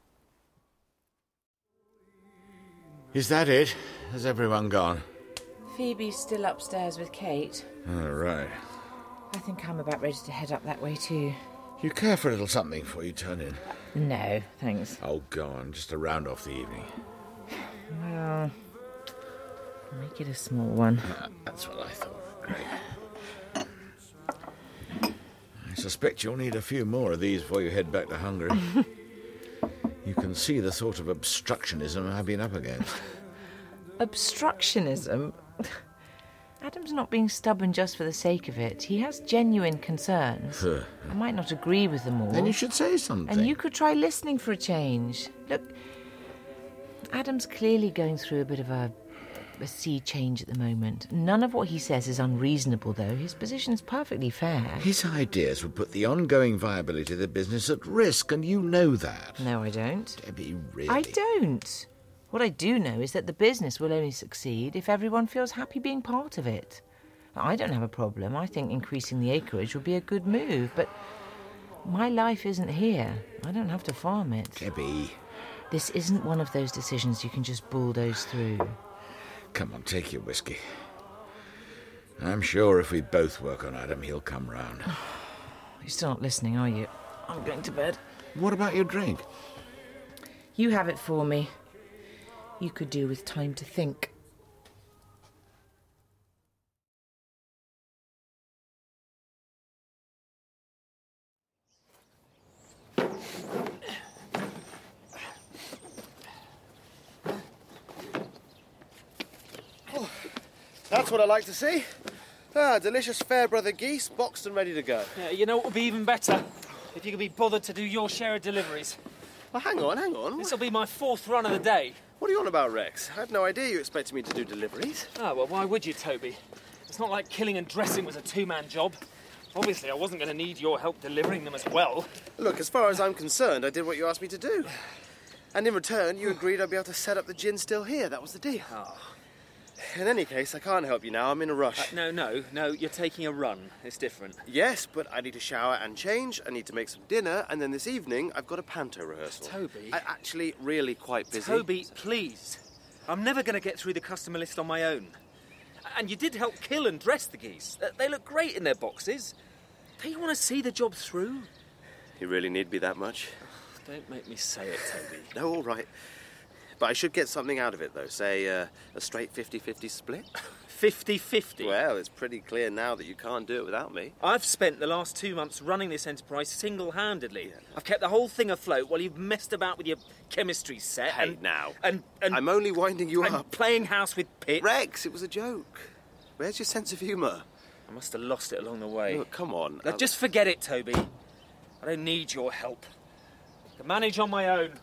Is that it? Has everyone gone? Phoebe's still upstairs with Kate. All right. I think I'm about ready to head up that way too. You care for a little something before you turn in? No, thanks. Oh, go on. Just to round off the evening. Well, make it a small one. Uh, that's what I thought. Great. I suspect you'll need a few more of these before you head back to Hungary. You can see the sort of obstructionism I've been up against. Obstructionism? Adam's not being stubborn just for the sake of it. He has genuine concerns. I might not agree with them all. Then you should say something. And you could try listening for a change. Look, Adam's clearly going through a bit of a, a sea change at the moment. None of what he says is unreasonable, though. His position's perfectly fair. His ideas would put the ongoing viability of the business at risk, and you know that. No, I don't. Debbie, really? I don't. What I do know is that the business will only succeed if everyone feels happy being part of it. I don't have a problem. I think increasing the acreage would be a good move, but my life isn't here. I don't have to farm it. Debbie. This isn't one of those decisions you can just bulldoze through. Come on, take your whiskey. I'm sure if we both work on Adam, he'll come round. You're still not listening, are you? I'm going to bed. What about your drink? You have it for me. You could do with time to think. Oh, that's what I like to see. Ah, delicious Fairbrother geese, boxed and ready to go. Yeah, you know what would be even better? If you could be bothered to do your share of deliveries. Well, hang on, hang on. This'll be my fourth run of the day. What are you on about, Rex? I had no idea you expected me to do deliveries. Oh, well, why would you, Toby? It's not like killing and dressing was a two-man job. Obviously, I wasn't going to need your help delivering them as well. Look, as far as I'm concerned, I did what you asked me to do. And in return, you agreed I'd be able to set up the gin still here. That was the deal. Oh. In any case, I can't help you now. I'm in a rush. Uh, no, no, no, you're taking a run. It's different. Yes, but I need to shower and change. I need to make some dinner. And then this evening, I've got a panto rehearsal. Toby. I'm actually really quite busy. Toby, please. I'm never going to get through the customer list on my own. And you did help kill and dress the geese. They look great in their boxes. Don't you want to see the job through? You really need me that much? Don't make me say it, Toby. No, all right. But I should get something out of it, though. Say, uh, a straight fifty-fifty split? fifty-fifty? Well, it's pretty clear now that you can't do it without me. I've spent the last two months running this enterprise single-handedly. I've kept the whole thing afloat while you've messed about with your chemistry set. Hey, and, now. And, and I'm only winding you and up. Playing house with Pitt. Rex, it was a joke. Where's your sense of humour? I must have lost it along the way. Look, come on. Now, just forget it, Toby. I don't need your help. I can manage on my own.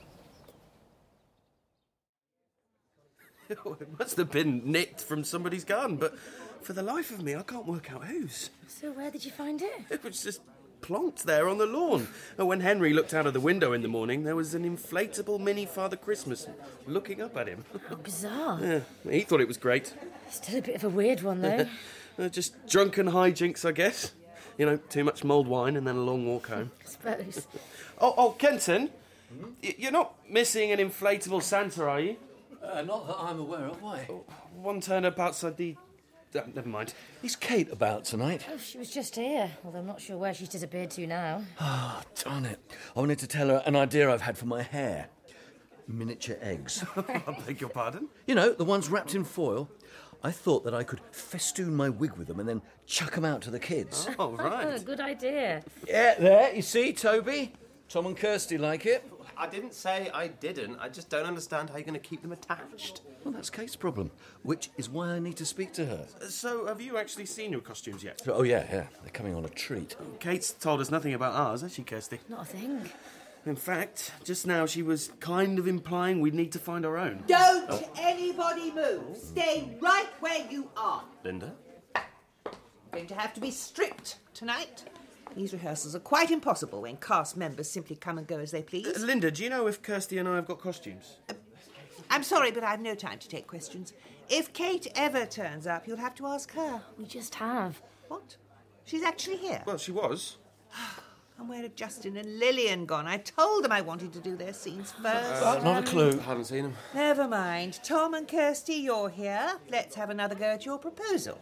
It must have been nicked from somebody's garden, but for the life of me, I can't work out whose. So where did you find it? It was just plonked there on the lawn. And when Henry looked out of the window in the morning, there was an inflatable mini Father Christmas looking up at him. How bizarre. Yeah, he thought it was great. Still a bit of a weird one, though. Uh, just drunken hijinks, I guess. You know, too much mulled wine and then a long walk home. I suppose. Oh, oh, Kenton, y- you're not missing an inflatable Santa, are you? Uh, not that I'm aware of. Why? One turned up outside the... Uh, never mind. Is Kate about tonight? Oh, she was just here, although I'm not sure where she's disappeared to now. Ah, darn it. I wanted to tell her an idea I've had for my hair. Miniature eggs. I beg your pardon? You know, the ones wrapped in foil. I thought that I could festoon my wig with them and then chuck them out to the kids. Oh, right. Good idea. Yeah, there, you see, Toby? Tom and Kirsty like it. I didn't say I didn't. I just don't understand how you're going to keep them attached. Well, that's Kate's problem, which is why I need to speak to her. So, have you actually seen your costumes yet? Oh, yeah, yeah. They're coming on a treat. Kate's told us nothing about ours, has she, Kirsty? Not a thing. In fact, just now she was kind of implying we'd need to find our own. Don't Oh. anybody move. Stay right where you are. Linda? Going to have to be strict tonight. These rehearsals are quite impossible when cast members simply come and go as they please. Uh, Linda, do you know if Kirsty and I have got costumes? Uh, I'm sorry, but I've no time to take questions. If Kate ever turns up, you'll have to ask her. We just have. What? She's actually here? Well, she was. And where have Justin and Lillian gone? I told them I wanted to do their scenes first. Uh, not a clue. Haven't seen them. Never mind. Tom and Kirsty, you're here. Let's have another go at your proposal.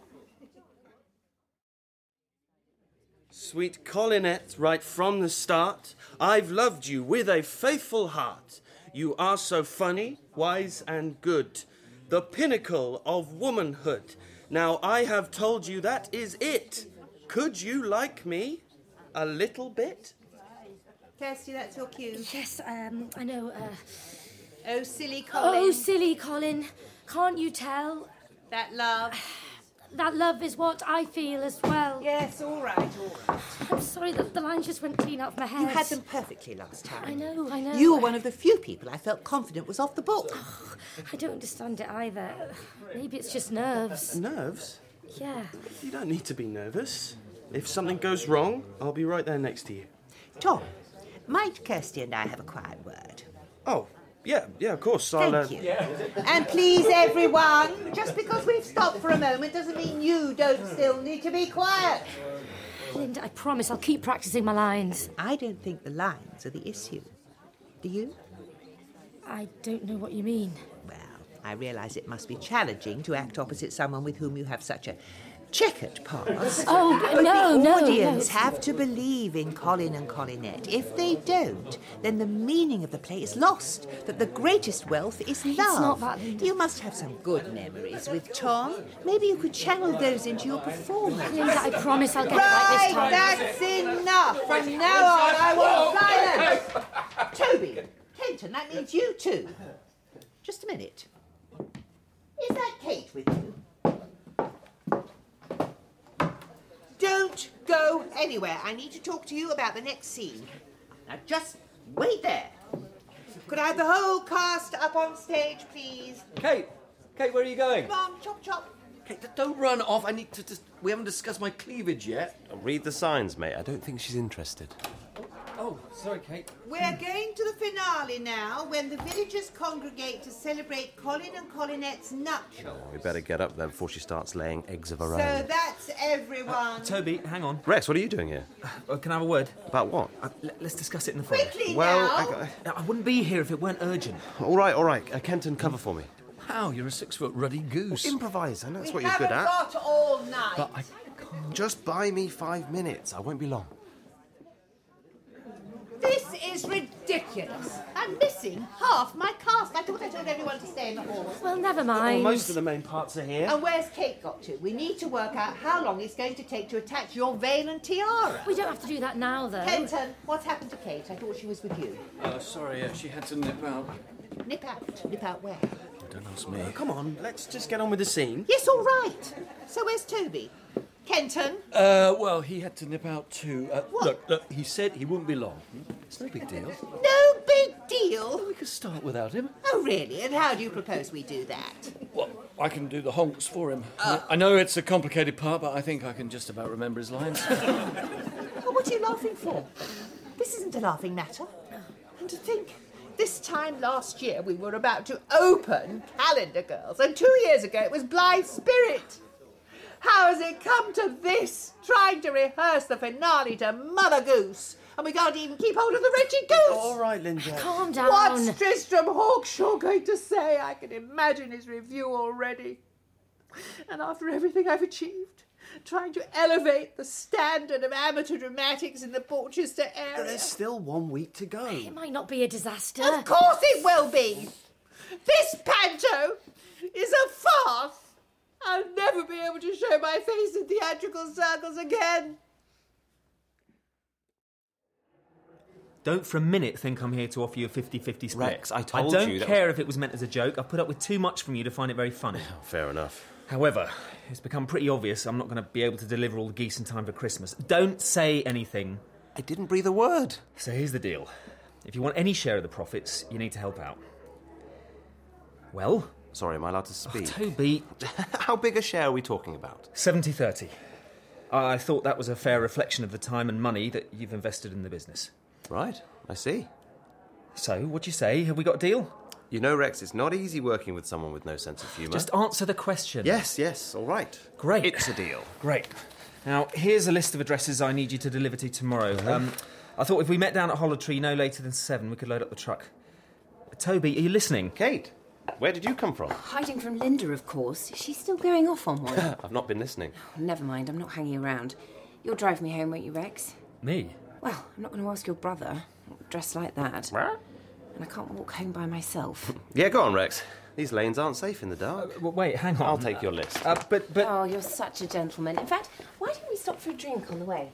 Sweet Colinette, right from the start, I've loved you with a faithful heart. You are so funny, wise and good, the pinnacle of womanhood. Now I have told you that is it. Could you like me a little bit? Kirsty, that's your cue. Yes, um, I know. Uh... Oh, silly Colin. Oh, silly Colin. Can't you tell? That love. That love is what I feel as well. Yes, all right, all right. I'm sorry that the lines just went clean out of my head. You had them perfectly last time. I know, I know. You were one of the few people I felt confident was off the book. Oh, I don't understand it either. Maybe it's just nerves. Uh, nerves? Yeah. You don't need to be nervous. If something goes wrong, I'll be right there next to you. Tom, might Kirsty and I have a quiet word? Oh, yeah, yeah, of course. I'll, Thank uh... you. And please, everyone, just because we've stopped for a moment doesn't mean you don't still need to be quiet. Linda, I promise I'll keep practicing my lines. I don't think the lines are the issue. Do you? I don't know what you mean. Well, I realise it must be challenging to act opposite someone with whom you have such a checkered past. Oh, but no, the no, audience no. have to believe in Colin and Colinette. If they don't, then the meaning of the play is lost, that the greatest wealth is love. It's not that, Linda. You must have some good memories with Tom. Maybe you could channel those into your performance. Linda, I promise I'll get it right this time. That's enough. From now on, I want silence. Toby, Kenton, that means you too. Just a minute. Is that Kate with you? Don't go anywhere. I need to talk to you about the next scene. Now just wait there. Could I have the whole cast up on stage, please? Kate! Kate, where are you going? Come on, chop chop. Kate, don't run off. I need to just... We haven't discussed my cleavage yet. Read the signs, mate. I don't think she's interested. Oh, sorry, Kate. We're going to the finale now, when the villagers congregate to celebrate Colin and Colinette's nuptials. We better get up there before she starts laying eggs of her So own. that's everyone. Toby, hang on. Rex, what are you doing here? Uh, can I have a word? About what? Uh, l- let's discuss it in the foyer. Quickly Well, now. I, I wouldn't be here if it weren't urgent. all right, all right. Uh, Kenton, cover for me. Wow, you're a six-foot ruddy goose. Improvise. I know that's we what you're good haven't at. got all night. But I... Just buy me five minutes. I won't be long. This is ridiculous. I'm missing half my cast. I thought I told everyone to stay in the hall. Well, never mind. Well, most of the main parts are here. And where's Kate got to? We need to work out how long it's going to take to attach your veil and tiara. We don't have to do that now, though. Kenton, what's happened to Kate? I thought she was with you. Uh, sorry, uh, she had to nip out. Nip out. Nip out where? Don't ask me. Come on, let's just get on with the scene. Yes, all right. So where's Toby? Kenton? Uh, well, he had to nip out too. Uh, What? look, look, he said he wouldn't be long. It's no big deal. No big deal. We could start without him. Oh, really? And how do you propose we do that? Well, I can do the honks for him. I know it's a complicated part, but I think I can just about remember his lines. Well, what What are you laughing for? This isn't a laughing matter. And to think, this time last year we were about to open Calendar Girls, and two years ago it was Blithe Spirit. How has it come to this? Trying to rehearse the finale to Mother Goose, and we can't even keep hold of the wretched goose. All right, Linda. Calm down. What's Tristram Hawkshaw going to say? I can imagine his review already. And after everything I've achieved, trying to elevate the standard of amateur dramatics in the Portchester area. But there's still one week to go. It might not be a disaster. Of course it will be. This panto is a farce. I'll never be able to show my face in theatrical circles again. Don't for a minute think I'm here to offer you a fifty-fifty split. Rex, I told I don't you that- care if it was meant as a joke. I've put up with too much from you to find it very funny. Fair enough. However, it's become pretty obvious I'm not going to be able to deliver all the geese in time for Christmas. Don't say anything. I didn't breathe a word. So here's the deal. If you want any share of the profits, you need to help out. Well? Sorry, am I allowed to speak? Oh, Toby. How big a share are we talking about? seventy thirty. I thought that was a fair reflection of the time and money that you've invested in the business. Right, I see. So, what do you say? Have we got a deal? You know, Rex, it's not easy working with someone with no sense of humour. Just answer the question. Yes, yes, all right. Great. It's a deal. Great. Now, here's a list of addresses I need you to deliver to tomorrow. Um, I thought if we met down at Hollow Tree no later than seven, we could load up the truck. Toby, are you listening? Kate, where did you come from? Hiding from Linda, of course. Is she still going off on one? I've not been listening. Never mind, I'm not hanging around. You'll drive me home, won't you, Rex? Me? Well, I'm not going to ask your brother. Dressed like that. And I can't walk home by myself. Yeah, go on, Rex. These lanes aren't safe in the dark. Uh, well, wait, hang on. I'll take your list. Uh, but, but... Oh, you're such a gentleman. In fact, why don't we stop for a drink on the way?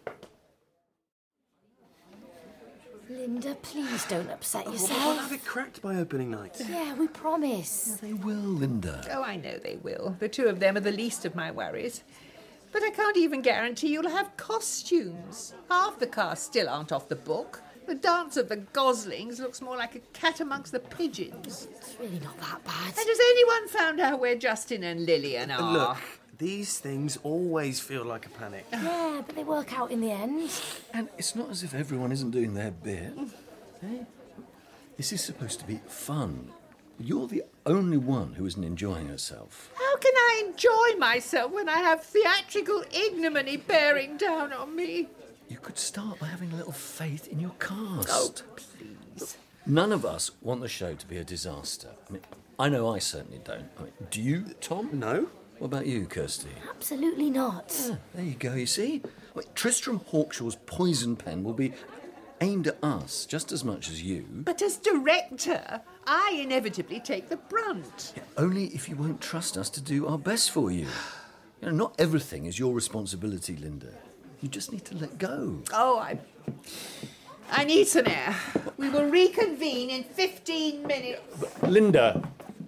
Linda, please don't upset We'll yourself. have it cracked by opening night. Yeah, we promise. They will, Linda. Oh, I know they will. The two of them are the least of my worries. But I can't even guarantee you'll have costumes. Half the cast still aren't off the book. The dance of the Goslings looks more like a cat amongst the pigeons. It's really not that bad. And has anyone found out where Justin and Lillian are? Look, these things always feel like a panic. Yeah, but they work out in the end. And it's not as if everyone isn't doing their bit. Eh? This is supposed to be fun. You're the only one who isn't enjoying herself. How can I enjoy myself when I have theatrical ignominy bearing down on me? You could start by having a little faith in your cast. Oh, please. None of us want the show to be a disaster. I mean, I know I certainly don't. I mean, do you, Tom? No. What about you, Kirsty? Absolutely not. Yeah, there you go, you see? I mean, Tristram Hawkshaw's poison pen will be aimed at us just as much as you. But as director, I inevitably take the brunt. Yeah, only if you won't trust us to do our best for you. You know, not everything is your responsibility, Linda. You just need to let go. Oh, I... I need some air. We will reconvene in fifteen minutes. Linda.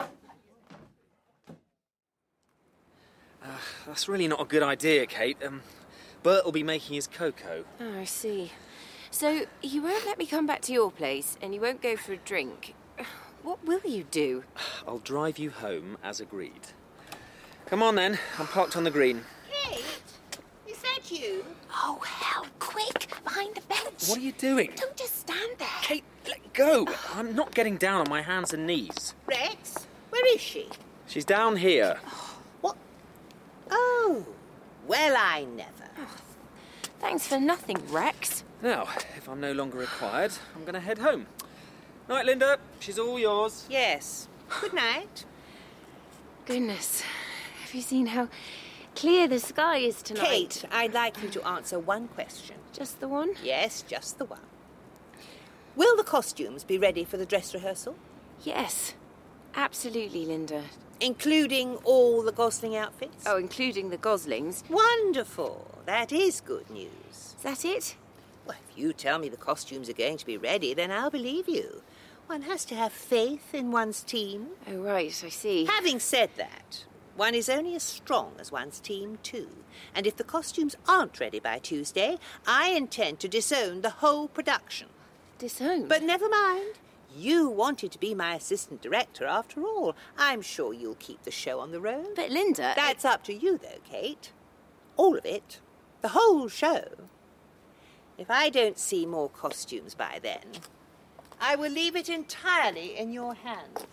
Uh, that's really not a good idea, Kate. Um, Bert will be making his cocoa. Oh, I see. So, you won't let me come back to your place, and you won't go for a drink. What will you do? I'll drive you home as agreed. Come on, then. I'm parked on the green. Kate, is that you? Oh, hell, quick! Behind the bench! What are you doing? Don't just stand there! Kate, let go! I'm not getting down on my hands and knees. Rex, where is she? She's down here. What? Oh, well, I never. Thanks for nothing, Rex. Now, if I'm no longer required, I'm going to head home. Night, Linda. She's all yours. Yes. Good night. Goodness, have you seen how clear the sky is tonight? Kate, I'd like you to answer one question. Just the one? Yes, just the one. Will the costumes be ready for the dress rehearsal? Yes, absolutely, Linda. Including all the Gosling outfits? Oh, including the Goslings. Wonderful. That is good news. Is that it? Well, if you tell me the costumes are going to be ready, then I'll believe you. One has to have faith in one's team. Oh, right, I see. Having said that, one is only as strong as one's team, too. And if the costumes aren't ready by Tuesday, I intend to disown the whole production. Disown? But never mind. You wanted to be my assistant director after all. I'm sure you'll keep the show on the road. But, Linda... That's up to you, though, Kate. All of it. The whole show. If I don't see more costumes by then, I will leave it entirely in your hands.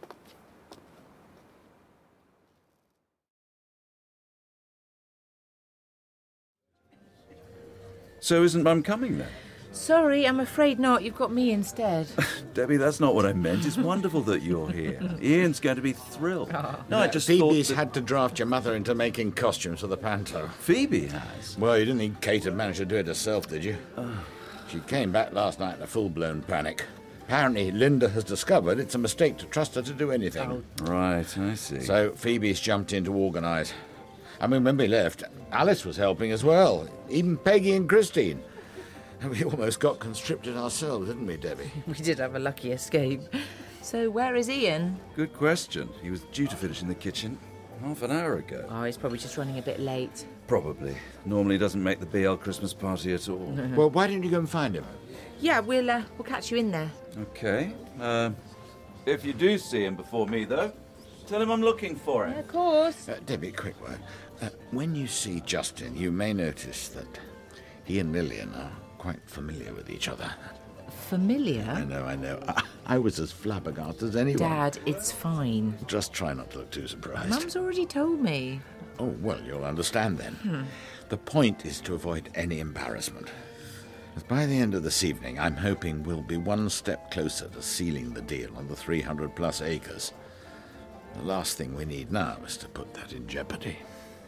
So isn't Mum coming then? Sorry, I'm afraid not. You've got me instead. Debbie, that's not what I meant. It's wonderful that you're here. Ian's going to be thrilled. Oh. No, I just Phoebe's thought that... had to draft your mother into making costumes for the panto. Phoebe has? Well, you didn't think Kate had managed to do it herself, did you? Oh. She came back last night in a full-blown panic. Apparently, Linda has discovered it's a mistake to trust her to do anything. Oh. Right, I see. So Phoebe's jumped in to organise. I mean, when we left, Alice was helping as well. Even Peggy and Christine. We almost got conscripted ourselves, didn't we, Debbie? We did have a lucky escape. So where is Ian? Good question. He was due to finish in the kitchen half an hour ago. Oh, he's probably just running a bit late. Probably. Normally doesn't make the B L Christmas party at all. Well, why didn't you go and find him? Yeah, we'll uh, we'll catch you in there. Okay. Uh, if you do see him before me, though, tell him I'm looking for him. Yeah, of course. Uh, Debbie, quick word. Uh, when you see Justin, you may notice that he and Lillian are quite familiar with each other. Familiar? I know, I know. I, I was as flabbergasted as anyone. Dad, it's fine. Just try not to look too surprised. Mum's already told me. Oh, well, you'll understand then. Hmm. The point is to avoid any embarrassment. By the end of this evening, I'm hoping we'll be one step closer to sealing the deal on the three hundred plus acres. The last thing we need now is to put that in jeopardy.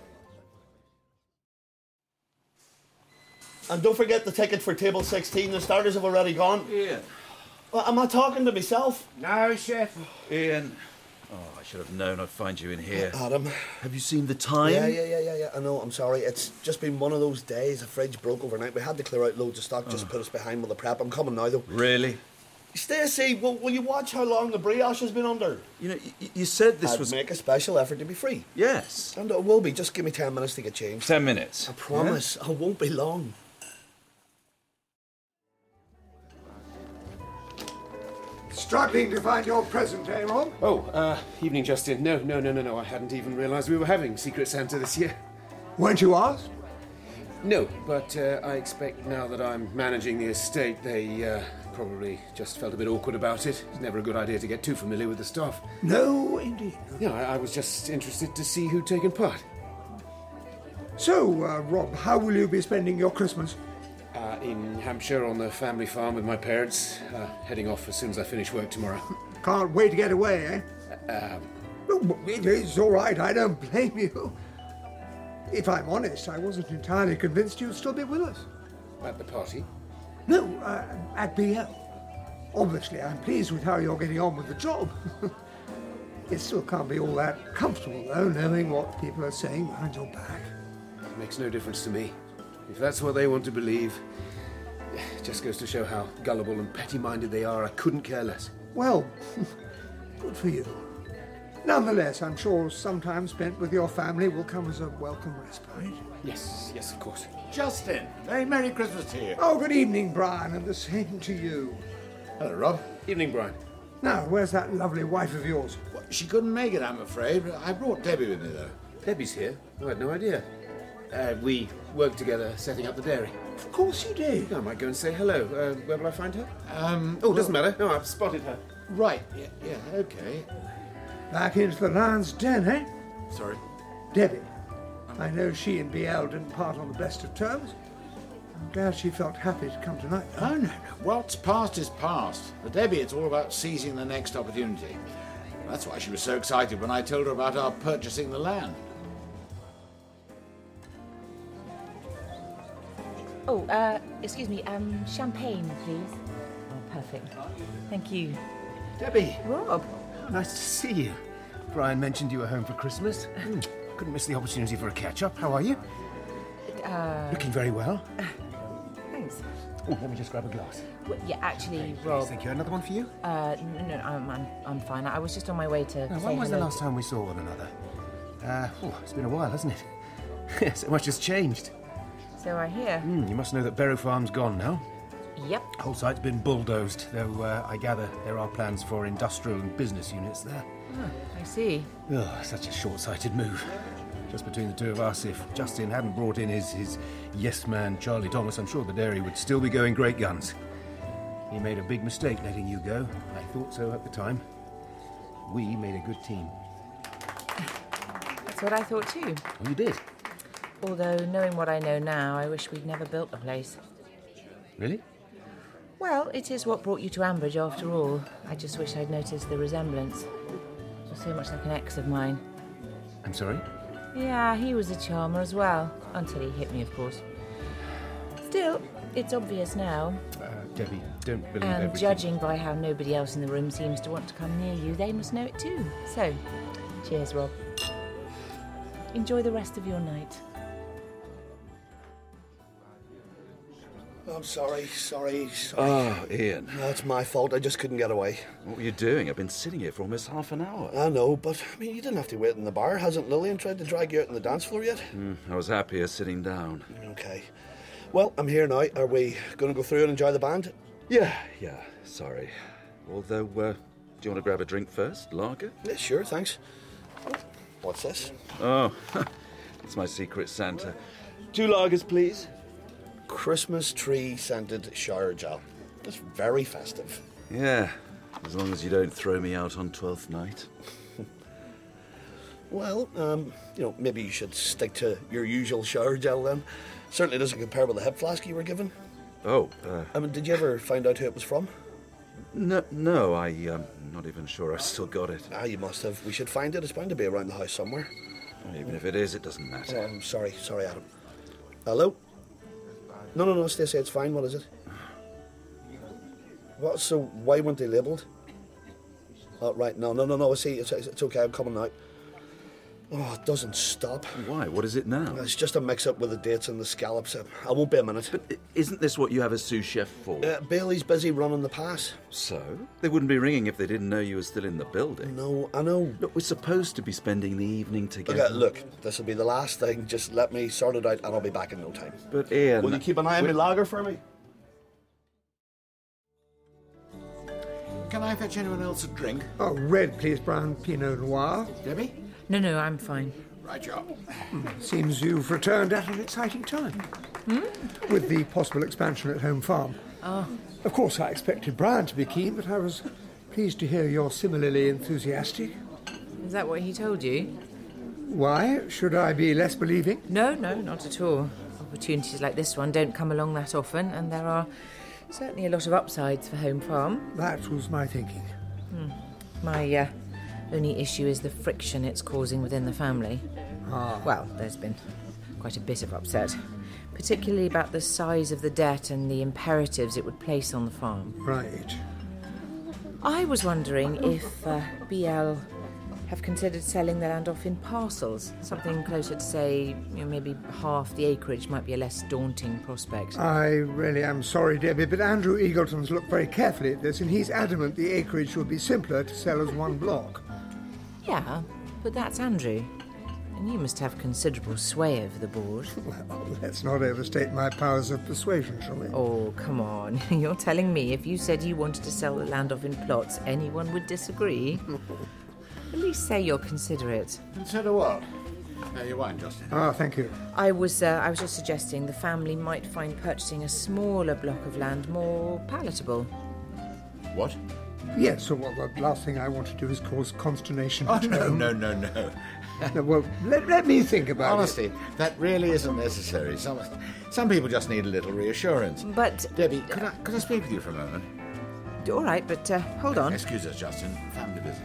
And don't forget the ticket for table sixteen. The starters have already gone. Ian. Well, am I talking to myself? No, Chef. Ian. Oh, I should have known I'd find you in here. Adam. Have you seen the time? Yeah, yeah, yeah, yeah, yeah. I know, I'm sorry. It's just been one of those days. The fridge broke overnight. We had to clear out loads of stock just Oh. to put us behind with the prep. I'm coming now, though. Really? Stacey, will, will you watch how long the brioche has been under? You know, y- you said this I'd was... make a special effort to be free. Yes. And it will be. Just give me ten minutes to get changed. Ten minutes? I promise. I won't be long. Struggling to find your present, eh, Rob? Oh, uh, evening, Justin. No, no, no, no, no. I hadn't even realised we were having Secret Santa this year. Weren't you asked? No, but uh, I expect now that I'm managing the estate, they uh, probably just felt a bit awkward about it. It's never a good idea to get too familiar with the staff. No, indeed. Yeah, I, I was just interested to see who'd taken part. So, uh, Rob, how will you be spending your Christmas? Uh, in Hampshire on the family farm with my parents, uh, heading off as soon as I finish work tomorrow. Can't wait to get away, eh? Um, Oh, it's all right, I don't blame you. If I'm honest, I wasn't entirely convinced you'd still be with us. At the party? No, uh, at B L. Obviously, I'm pleased with how you're getting on with the job. It still can't be all that comfortable, though, knowing what people are saying behind your back. It makes no difference to me. If that's what they want to believe, it just goes to show how gullible and petty-minded they are. I couldn't care less. Well, good for you. Nonetheless, I'm sure some time spent with your family will come as a welcome respite. Yes, yes, of course. Justin, very Merry Christmas to you. Oh, good evening, Brian, and the same to you. Hello, Rob. Evening, Brian. Now, where's that lovely wife of yours? Well, she couldn't make it, I'm afraid. I brought Debbie with me, though. Debbie's here? I had no idea. Uh, we worked together setting up the dairy. Of course you did. I might go and say hello. Uh, where will I find her? Um, oh, doesn't matter. No, I've spotted her. Right, yeah, yeah, okay. Back into the lion's den, eh? Sorry? Debbie. I know she and B L didn't part on the best of terms. I'm glad she felt happy to come tonight. Oh, no, no. What's past is past. For Debbie, it's all about seizing the next opportunity. That's why she was so excited when I told her about our purchasing the land. Oh, uh, excuse me, um, champagne, please. Oh, perfect. Thank you. Debbie. Rob. Nice to see you. Brian mentioned you were home for Christmas. Hmm. Couldn't miss the opportunity for a catch-up. How are you? Uh, Looking very well. Thanks. Oh, let me just grab a glass. Well, yeah, actually, Rob. Thank you. Another one for you? Uh, no, no, I'm, I'm, I'm fine. I was just on my way to. Now, say when was the hello last to- time we saw one another? Uh, oh, it's been a while, hasn't it? So much has changed. So I hear. Hmm, you must know that Barrow Farm's gone now. Yep. The whole site's been bulldozed, though uh, I gather there are plans for industrial and business units there. Oh, I see. Oh, such a short-sighted move. just between the two of us, if Justin hadn't brought in his, his yes man, Charlie Thomas, I'm sure the dairy would still be going great guns. He made a big mistake letting you go. I thought so at the time. We made a good team. That's what I thought too. Oh, you did? Although, knowing what I know now, I wish we'd never built the place. Really? Well, it is what brought you to Ambridge after all. I just wish I'd noticed the resemblance. It was so much like an ex of mine. I'm sorry? Yeah, he was a charmer as well. Until he hit me, of course. Still, it's obvious now. Uh, Debbie, don't believe And everything. judging by how nobody else in the room seems to want to come near you, they must know it too. So, cheers, Rob. Enjoy the rest of your night. I'm sorry, sorry, sorry. Oh, Ian. No, it's my fault. I just couldn't get away. What were you doing? I've been sitting here for almost half an hour. I know, but I mean, you didn't have to wait in the bar. Hasn't Lillian tried to drag you out on the dance floor yet? Mm, I was happier sitting down. Okay. Well, I'm here now. Are we going to go through and enjoy the band? Yeah, yeah, sorry. Although, uh, do you want to grab a drink first? Lager? Yeah, sure, thanks. What's this? Oh, it's my secret Santa. Two lagers, please. Christmas tree scented shower gel. That's very festive. Yeah, as long as you don't throw me out on Twelfth Night. Well, um, you know, maybe you should stick to your usual shower gel then. Certainly doesn't compare with the hip flask you were given. Oh, uh... I mean, did you ever find out who it was from? No, no, I, um, not even sure I've still got it. Ah, you must have. We should find it. It's bound to be around the house somewhere. Even if it is, it doesn't matter. Oh, I'm sorry. Sorry, Adam. Hello? No, no, no, Stacey, it's fine. What is it? What? So, why weren't they labelled? Oh, right. No, no, no, no. I see. It's, it's okay. I'm coming now. Oh, it doesn't stop. Why? What is it now? It's just a mix-up with the dates and the scallops. I won't be a minute. But isn't this what you have a sous chef for? Uh, Bailey's busy running the pass. So? They wouldn't be ringing if they didn't know you were still in the building. No, I know. Look, we're supposed to be spending the evening together. Okay, look, this will be the last thing. Just let me sort it out and I'll be back in no time. But Ian... Will you keep an eye on my lager for me? Can I fetch anyone else a drink? Oh, red, please, brown Pinot Noir. Debbie? No, no, I'm fine. Right, job. Seems you've returned at an exciting time. Hmm? With the possible expansion at Home Farm. Oh. Of course, I expected Brian to be keen, but I was pleased to hear you're similarly enthusiastic. Is that what he told you? Why? Should I be less believing? No, no, not at all. Opportunities like this one don't come along that often, and there are certainly a lot of upsides for Home Farm. That was my thinking. Hmm. My uh, only issue is the friction it's causing within the family. Ah. Well, there's been quite a bit of upset, particularly about the size of the debt and the imperatives it would place on the farm. Right. I was wondering if uh, B L have considered selling the land off in parcels. Something closer to, say, you know, maybe half the acreage might be a less daunting prospect. I really am sorry, Debbie, but Andrew Eagleton's looked very carefully at this, and he's adamant the acreage would be simpler to sell as one block. Yeah, but that's Andrew. And you must have considerable sway over the board. Well, let's not overstate my powers of persuasion, shall we? Oh, come on. You're telling me if you said you wanted to sell the land off in plots, anyone would disagree? At least say you're considerate. Consider what? Uh, your wine, Justin. Ah, thank you. I was, uh, I was just suggesting the family might find purchasing a smaller block of land more palatable. What? Yes, so well, the last thing I want to do is cause consternation Oh, at no, home. no, no, no. No, well, let, let me think about Honestly, it. Honestly, that really isn't necessary. Some, some people just need a little reassurance. But... Debbie, could I, could I speak with you for a moment? All right, but uh, hold on. Excuse us, Justin. Family business.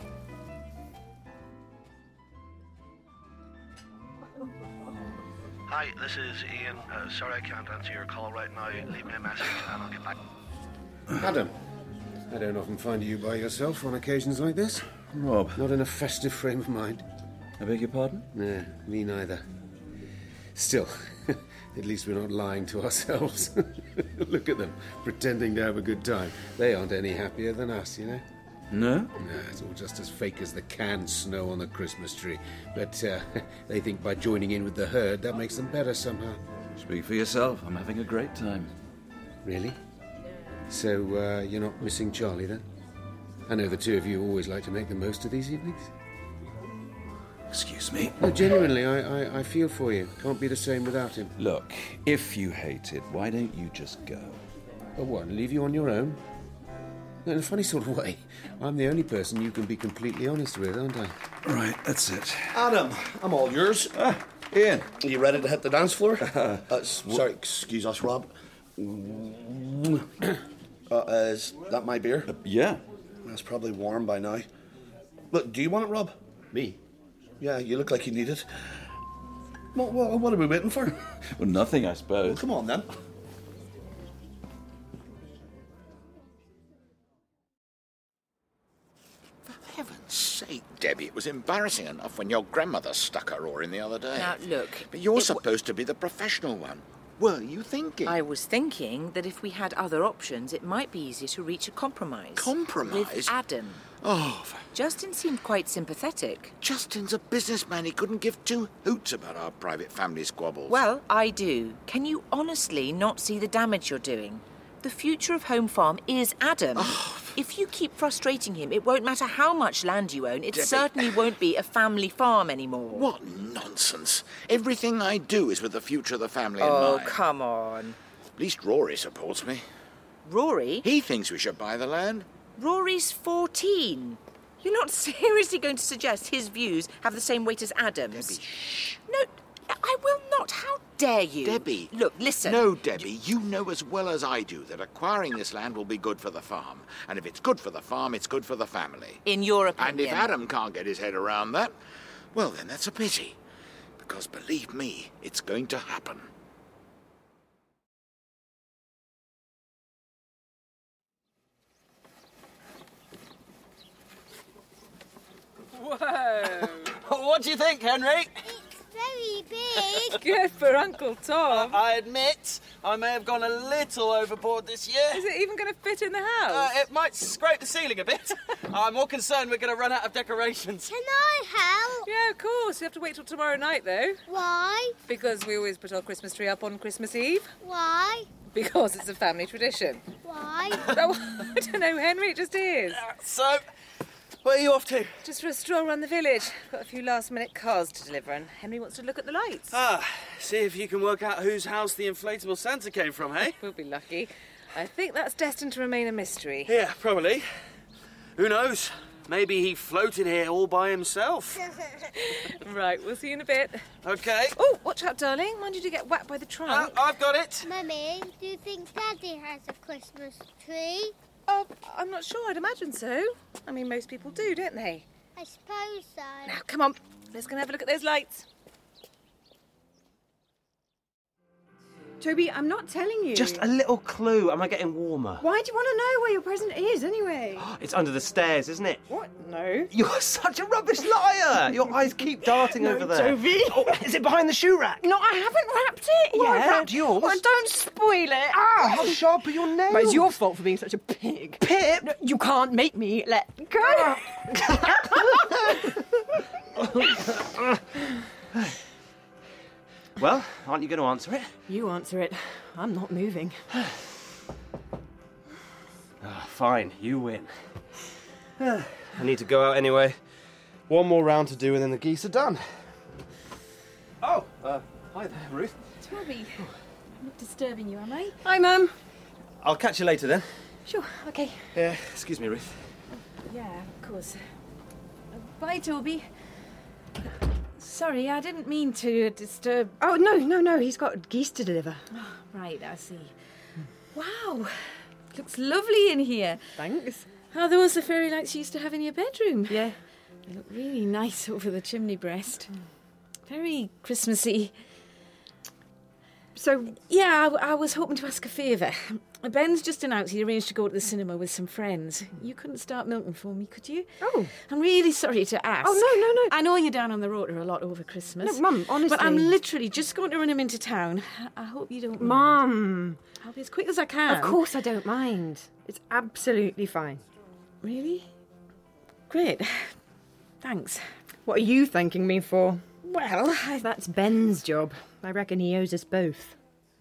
Hi, this is Ian. Uh, sorry I can't answer your call right now. Leave me a message and I'll get back. Adam, I don't often find you by yourself on occasions like this. Rob. Not in a festive frame of mind. I beg your pardon? Nah, me neither. Still, at least we're not lying to ourselves. Look at them, pretending to have a good time. They aren't any happier than us, you know? No? Nah, it's all just as fake as the canned snow on the Christmas tree. But uh, they think by joining in with the herd, that makes them better somehow. Speak for yourself. I'm having a great time. Really? So, uh, you're not missing Charlie, then? I know the two of you always like to make the most of these evenings. Excuse me. No, genuinely, I, I, I feel for you. Can't be the same without him. Look, if you hate it, why don't you just go? But what, leave you on your own? In a funny sort of way. I'm the only person you can be completely honest with, aren't I? Right, that's it. Adam, I'm all yours. Ah, Ian. Are you ready to hit the dance floor? uh, s- sorry, excuse us, Rob. uh, is that my beer? Uh, yeah. It's probably warm by now. Look, do you want it, Rob? Me? Yeah, you look like you need it. What, what, what are we waiting for? Well, nothing, I suppose. Well, come on, then. For heaven's sake, Debbie, it was embarrassing enough when your grandmother stuck her oar in the other day. Now, look... But you're it w- supposed to be the professional one. Were you thinking? I was thinking that if we had other options, it might be easier to reach a compromise. Compromise? With Adam. Oh, for... Justin seemed quite sympathetic. Justin's a businessman. He couldn't give two hoots about our private family squabbles. Well, I do. Can you honestly not see the damage you're doing? The future of Home Farm is Adam. Oh. If you keep frustrating him, it won't matter how much land you own. It Debbie. certainly won't be a family farm anymore. What nonsense. Everything I do is with the future of the family in Oh, mind. come on. At least Rory supports me. Rory? He thinks we should buy the land. Rory's fourteen. You're not seriously going to suggest his views have the same weight as Adam's? Debbie, shh. No, I will not. How dare you? Debbie. Look, listen. No, Debbie, you know as well as I do that acquiring this land will be good for the farm. And if it's good for the farm, it's good for the family. In your opinion. And if Adam can't get his head around that, well, then that's a pity. Because believe me, it's going to happen. Whoa! What do you think, Henry? Very big. Good for Uncle Tom. Uh, I admit, I may have gone a little overboard this year. Is it even going to fit in the house? Uh, it might scrape the ceiling a bit. I'm more concerned we're going to run out of decorations. Can I help? Yeah, of course. You have to wait till tomorrow night, though. Why? Because we always put our Christmas tree up on Christmas Eve. Why? Because it's a family tradition. Why? Oh, I don't know, Henry. It just is. Uh, so, where are you off to? Just for a stroll around the village. Got a few last-minute cars to deliver, and Henry wants to look at the lights. Ah, see if you can work out whose house the inflatable Santa came from, hey? We'll be lucky. I think that's destined to remain a mystery. Yeah, probably. Who knows? Maybe he floated here all by himself. Right, we'll see you in a bit. Okay. Oh, watch out, darling. Mind you do get whacked by the trunk. Uh, I've got it. Mummy, do you think Daddy has a Christmas tree? Oh, I'm not sure. I'd imagine so. I mean, most people do, don't they? I suppose so. Now, come on. Let's go and have a look at those lights. Toby, I'm not telling you. Just a little clue. Am I getting warmer? Why do you want to know where your present is, anyway? It's under the stairs, isn't it? What? No. You're such a rubbish liar! Your eyes keep darting No, over there. Toby. Oh, is it behind the shoe rack? No, I haven't wrapped it Well, I yet. wrapped yours. Well, don't spoil it. Ah, how sharp are your nails? Well, it's your fault for being such a pig. Pip? No, you can't make me let go. Well, aren't you going to answer it? You answer it. I'm not moving. Ah, fine, you win. I need to go out anyway. One more round to do and then the geese are done. Oh, uh, hi there, Ruth. Toby, I'm not disturbing you, am I? Hi, Mum. I'll catch you later then. Sure, okay. Yeah, excuse me, Ruth. Yeah, of course. Uh, bye, Toby. Sorry, I didn't mean to disturb... Oh, no, no, no, he's got geese to deliver. Oh, right, I see. Wow, looks lovely in here. Thanks. Are those the fairy lights you used to have in your bedroom? Yeah. They look really nice over the chimney breast. Very Christmassy. So, yeah, I, I was hoping to ask a favour. Ben's just announced he arranged to go to the cinema with some friends. You couldn't start Milton for me, could you? Oh. I'm really sorry to ask. Oh, no, no, no. I know you're down on the road a lot over Christmas. No, Mum, honestly. But I'm literally just going to run him into town. I hope you don't mind. Mum. I'll be as quick as I can. Of course I don't mind. It's absolutely fine. Really? Great. Thanks. What are you thanking me for? Well, I... That's Ben's job. I reckon he owes us both.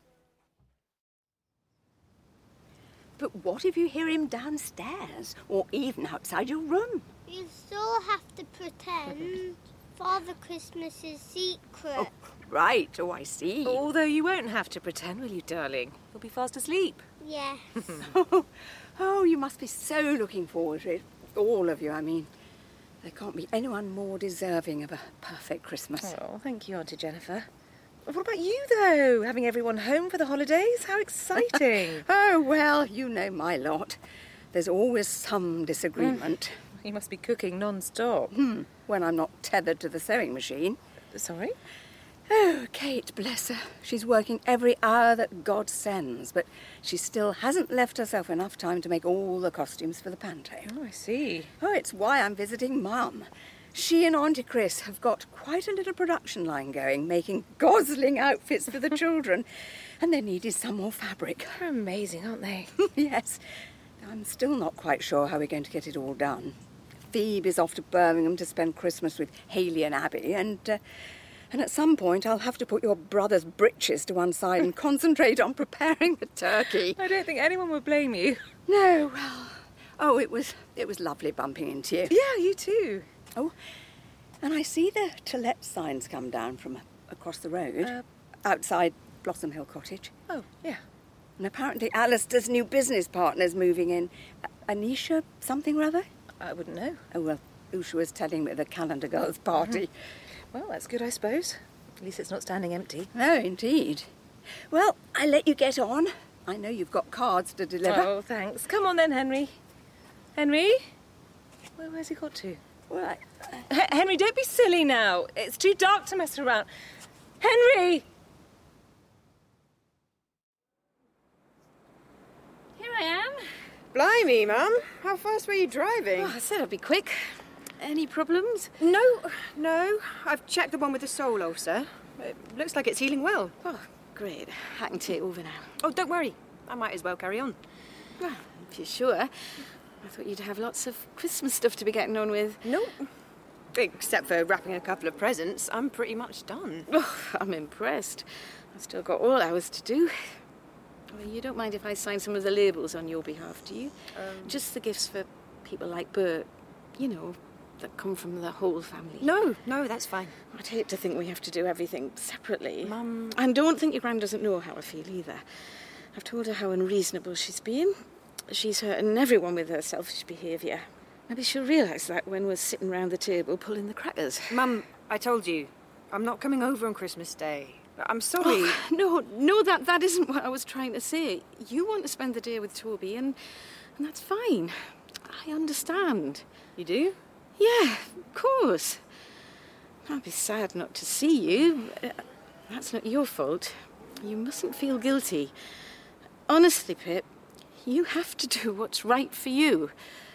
But what if you hear him downstairs, or even outside your room? You still have to pretend. Father Christmas's secret. Oh, right. Oh, I see. Although you won't have to pretend, will you, darling? You'll be fast asleep. Yes. oh, oh, you must be so looking forward to it. All of you, I mean. There can't be anyone more deserving of a perfect Christmas. Oh, thank you, Auntie Jennifer. What about you, though? Having everyone home for the holidays? How exciting. Oh, well, you know my lot. There's always some disagreement. Mm. You must be cooking non-stop. Hmm. When I'm not tethered to the sewing machine. Sorry? Oh, Kate, bless her. She's working every hour that God sends, but she still hasn't left herself enough time to make all the costumes for the panto. Oh, I see. Oh, it's why I'm visiting Mum. She and Auntie Chris have got quite a little production line going, making gosling outfits for the children, and they needed some more fabric. They're amazing, aren't they? Yes. I'm still not quite sure how we're going to get it all done. Phoebe is off to Birmingham to spend Christmas with Hayley and Abby, and... Uh, And at some point, I'll have to put your brother's breeches to one side and concentrate on preparing the turkey. I don't think anyone would blame you. No, well... Oh, it was it was lovely bumping into you. Yeah, you too. Oh, and I see the to let signs come down from across the road, uh, outside Blossom Hill Cottage. Oh, yeah. And apparently Alistair's new business partner's moving in. A- Anisha something or other? I wouldn't know. Oh, well, Usha was telling me at the Calendar Girls' party. Mm-hmm. Well, that's good, I suppose. At least it's not standing empty. No, indeed. Well, I'll let you get on. I know you've got cards to deliver. Oh, thanks. Come on then, Henry. Henry? Where, where's he got to? Well, I... H- Henry, don't be silly now. It's too dark to mess around. Henry! Here I am. Blimey, Mum. How fast were you driving? Oh, I said I'd be quick. Any problems? No, no. I've checked the one with the sole ulcer. It looks like it's healing well. Oh, great. I can take over now. Oh, don't worry. I might as well carry on. Well, if you're sure. I thought you'd have lots of Christmas stuff to be getting on with. Nope. Except for wrapping a couple of presents, I'm pretty much done. Oh, I'm impressed. I've still got all hours to do. Well, you don't mind if I sign some of the labels on your behalf, do you? Um, Just the gifts for people like Bert, you know, that come from the whole family. No, no, that's fine. I'd hate to think we have to do everything separately. Mum... And don't think your gran doesn't know how I feel either. I've told her how unreasonable she's been. She's hurting everyone with her selfish behaviour. Maybe she'll realise that when we're sitting round the table pulling the crackers. Mum, I told you, I'm not coming over on Christmas Day. I'm sorry. Oh, no, no, that, that isn't what I was trying to say. You want to spend the day with Toby, and, and that's fine. I understand. You do? Yeah, of course. I'd be sad not to see you. That's not your fault. You mustn't feel guilty. Honestly, Pip, you have to do what's right for you.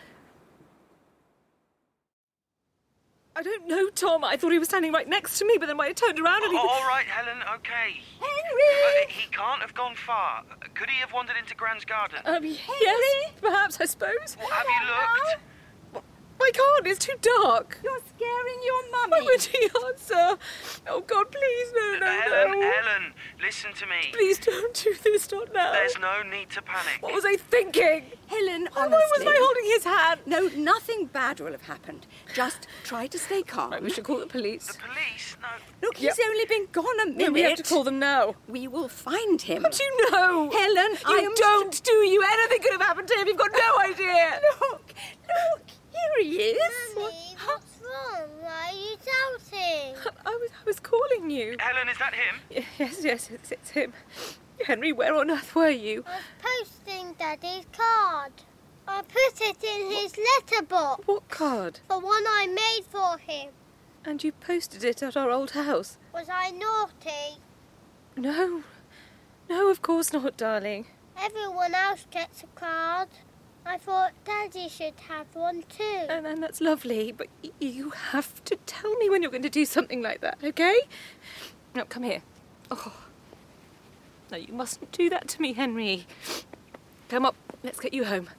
I don't know, Tom. I thought he was standing right next to me, but then I turned around and he... Oh, all right, Helen, OK. Henry! Uh, he can't have gone far. Could he have wandered into Gran's garden? Um, yes, perhaps, I suppose. Well, have you looked? I can't, it's too dark. You're scaring your mummy. Why would he answer? Oh, God, please, no, no, Helen, no. Helen, listen to me. Please don't do this, not now. There's no need to panic. What was I thinking? Helen, Why honestly... was I holding his hand? No, nothing bad will have happened. Just try to stay calm. Right, we should call the police. The police? No. Look, Yep. he's only been gone a minute. No, we have to call them now. We will find him. How do you know? Helen, You I am... don't, do you? Anything could have happened to him. You've got no idea. Look, look, here he is. Mummy, what's wrong? Why are you shouting? I was, I was calling you. Helen, is that him? Y- Yes, yes, it's, it's him. Henry, where on earth were you? I was posting Daddy's card. I put it in his letterbox. What card? The one I made for him. And you posted it at our old house? Was I naughty? No. No, of course not, darling. Everyone else gets a card. I thought Daddy should have one too. And, and that's lovely, but y- you have to tell me when you're going to do something like that, okay? Now, come here. Oh. No, you mustn't do that to me, Henry. Come up, let's get you home.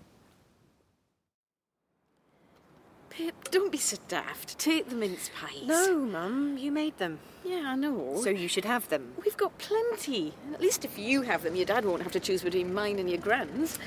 Pip, don't be so daft. Take the mince pies. No, Mum, you made them. Yeah, I know. So you should have them. We've got plenty. And at least if you have them, your dad won't have to choose between mine and your gran's.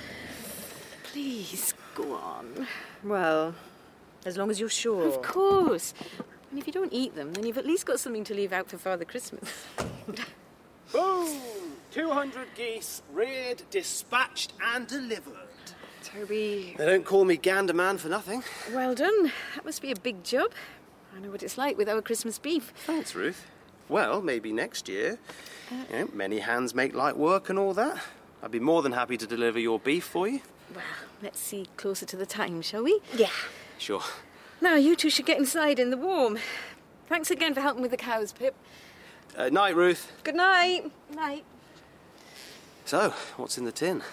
Please, go on. Well, as long as you're sure. Of course. And if you don't eat them, then you've at least got something to leave out for Father Christmas. Boom! two hundred geese, reared, dispatched and delivered. Toby... They don't call me Gander Man for nothing. Well done. That must be a big job. I know what it's like with our Christmas beef. Thanks, Ruth. Well, maybe next year. You know, many hands make light work and all that. I'd be more than happy to deliver your beef for you. Well, let's see closer to the time, shall we? Yeah. Sure. Now, you two should get inside in the warm. Thanks again for helping with the cows, Pip. Uh, night, Ruth. Good night. Night. So, what's in the tin?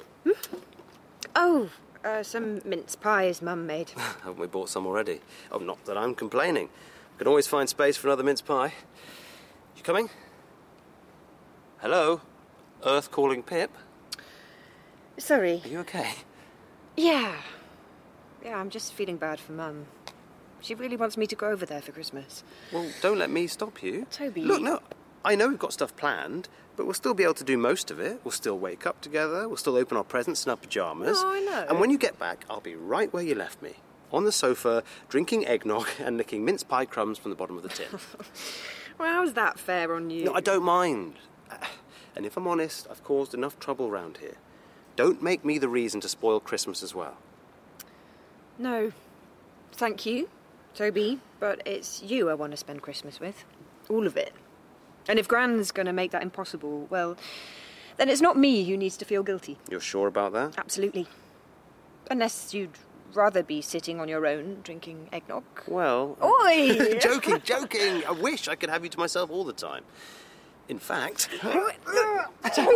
Oh, uh, some mince pies Mum made. Haven't we bought some already? Oh, not that I'm complaining. We can always find space for another mince pie. You coming? Hello? Earth calling Pip? Sorry. Are you okay? Yeah. Yeah, I'm just feeling bad for Mum. She really wants me to go over there for Christmas. Well, don't let me stop you. Toby. Look, no, I know we've got stuff planned, but we'll still be able to do most of it. We'll still wake up together. We'll still open our presents in our pyjamas. Oh, I know. And when you get back, I'll be right where you left me. On the sofa, drinking eggnog and licking mince pie crumbs from the bottom of the tin. Well, how's that fair on you? No, I don't mind. And if I'm honest, I've caused enough trouble round here. Don't make me the reason to spoil Christmas as well. No. Thank you, Toby, but it's you I want to spend Christmas with. All of it. And if Gran's going to make that impossible, well, then it's not me who needs to feel guilty. You're sure about that? Absolutely. Unless you'd rather be sitting on your own, drinking eggnog. Well... Oi! Joking, joking! I wish I could have you to myself all the time. In fact... Toby, no! What are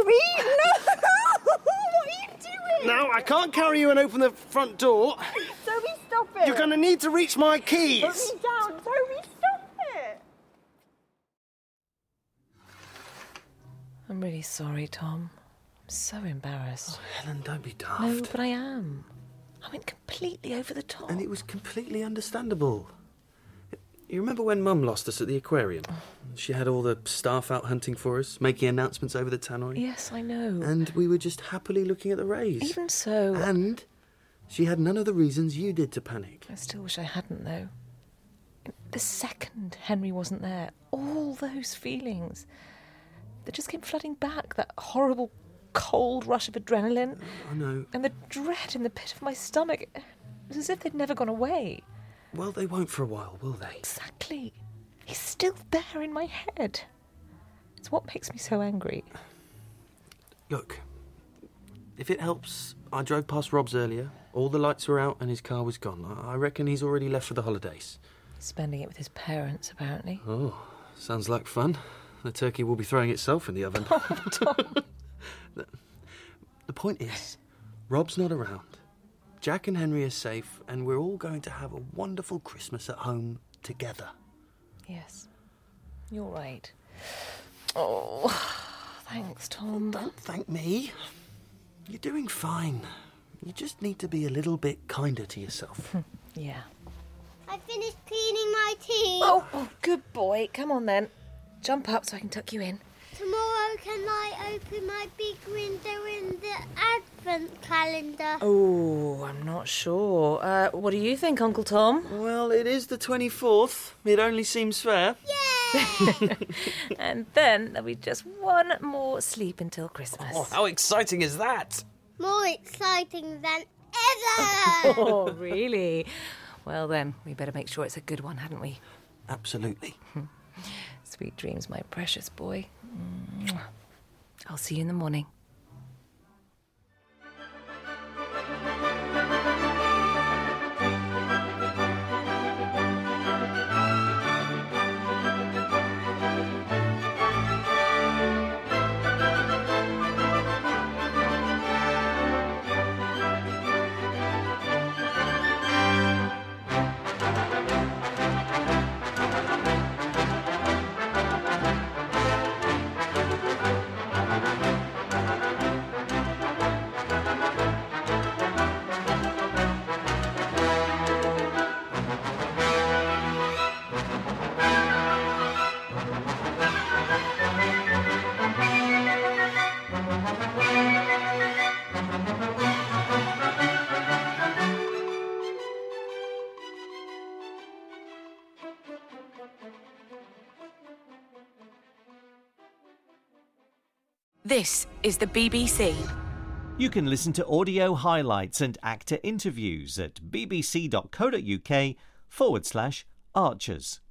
you doing? No, I can't carry you and open the front door. Toby, stop it! You're going to need to reach my keys. Put me down, Toby, stop it! I'm really sorry, Tom. I'm so embarrassed. Oh, Helen, don't be daft. No, but I am. I went completely over the top. And it was completely understandable. You remember when Mum lost us at the aquarium? She had all the staff out hunting for us, making announcements over the tannoy. Yes, I know. And we were just happily looking at the rays. Even so... And she had none of the reasons you did to panic. I still wish I hadn't, though. The second Henry wasn't there, all those feelings, they just came flooding back. That horrible cold rush of adrenaline. I know. And the dread in the pit of my stomach. It was as if they'd never gone away. Well, they won't for a while, will they? Exactly. He's still there in my head. It's what makes me so angry. Look, if it helps, I drove past Rob's earlier. All the lights were out and his car was gone. I reckon he's already left for the holidays. Spending it with his parents, apparently. Oh, sounds like fun. The turkey will be throwing itself in the oven. Oh, Tom. the, the point is, Rob's not around. Jack and Henry are safe, and we're all going to have a wonderful Christmas at home together. Yes, you're right. Oh, thanks, Tom. Don't thank me. You're doing fine. You just need to be a little bit kinder to yourself. Yeah. I finished cleaning my teeth. Oh, oh, good boy. Come on, then. Jump up so I can tuck you in. Tomorrow can I open my big window in the advent calendar? Oh, I'm not sure. Uh, what do you think, Uncle Tom? Well, it is the twenty-fourth. It only seems fair. Yay! And then there'll be just one more sleep until Christmas. Oh, how exciting is that? More exciting than ever! Oh, really? Well, then, we better make sure it's a good one, hadn't we? Absolutely. Sweet dreams, my precious boy. I'll see you in the morning. This is the B B C. You can listen to audio highlights and actor interviews at bbc.co.uk forward slash Archers.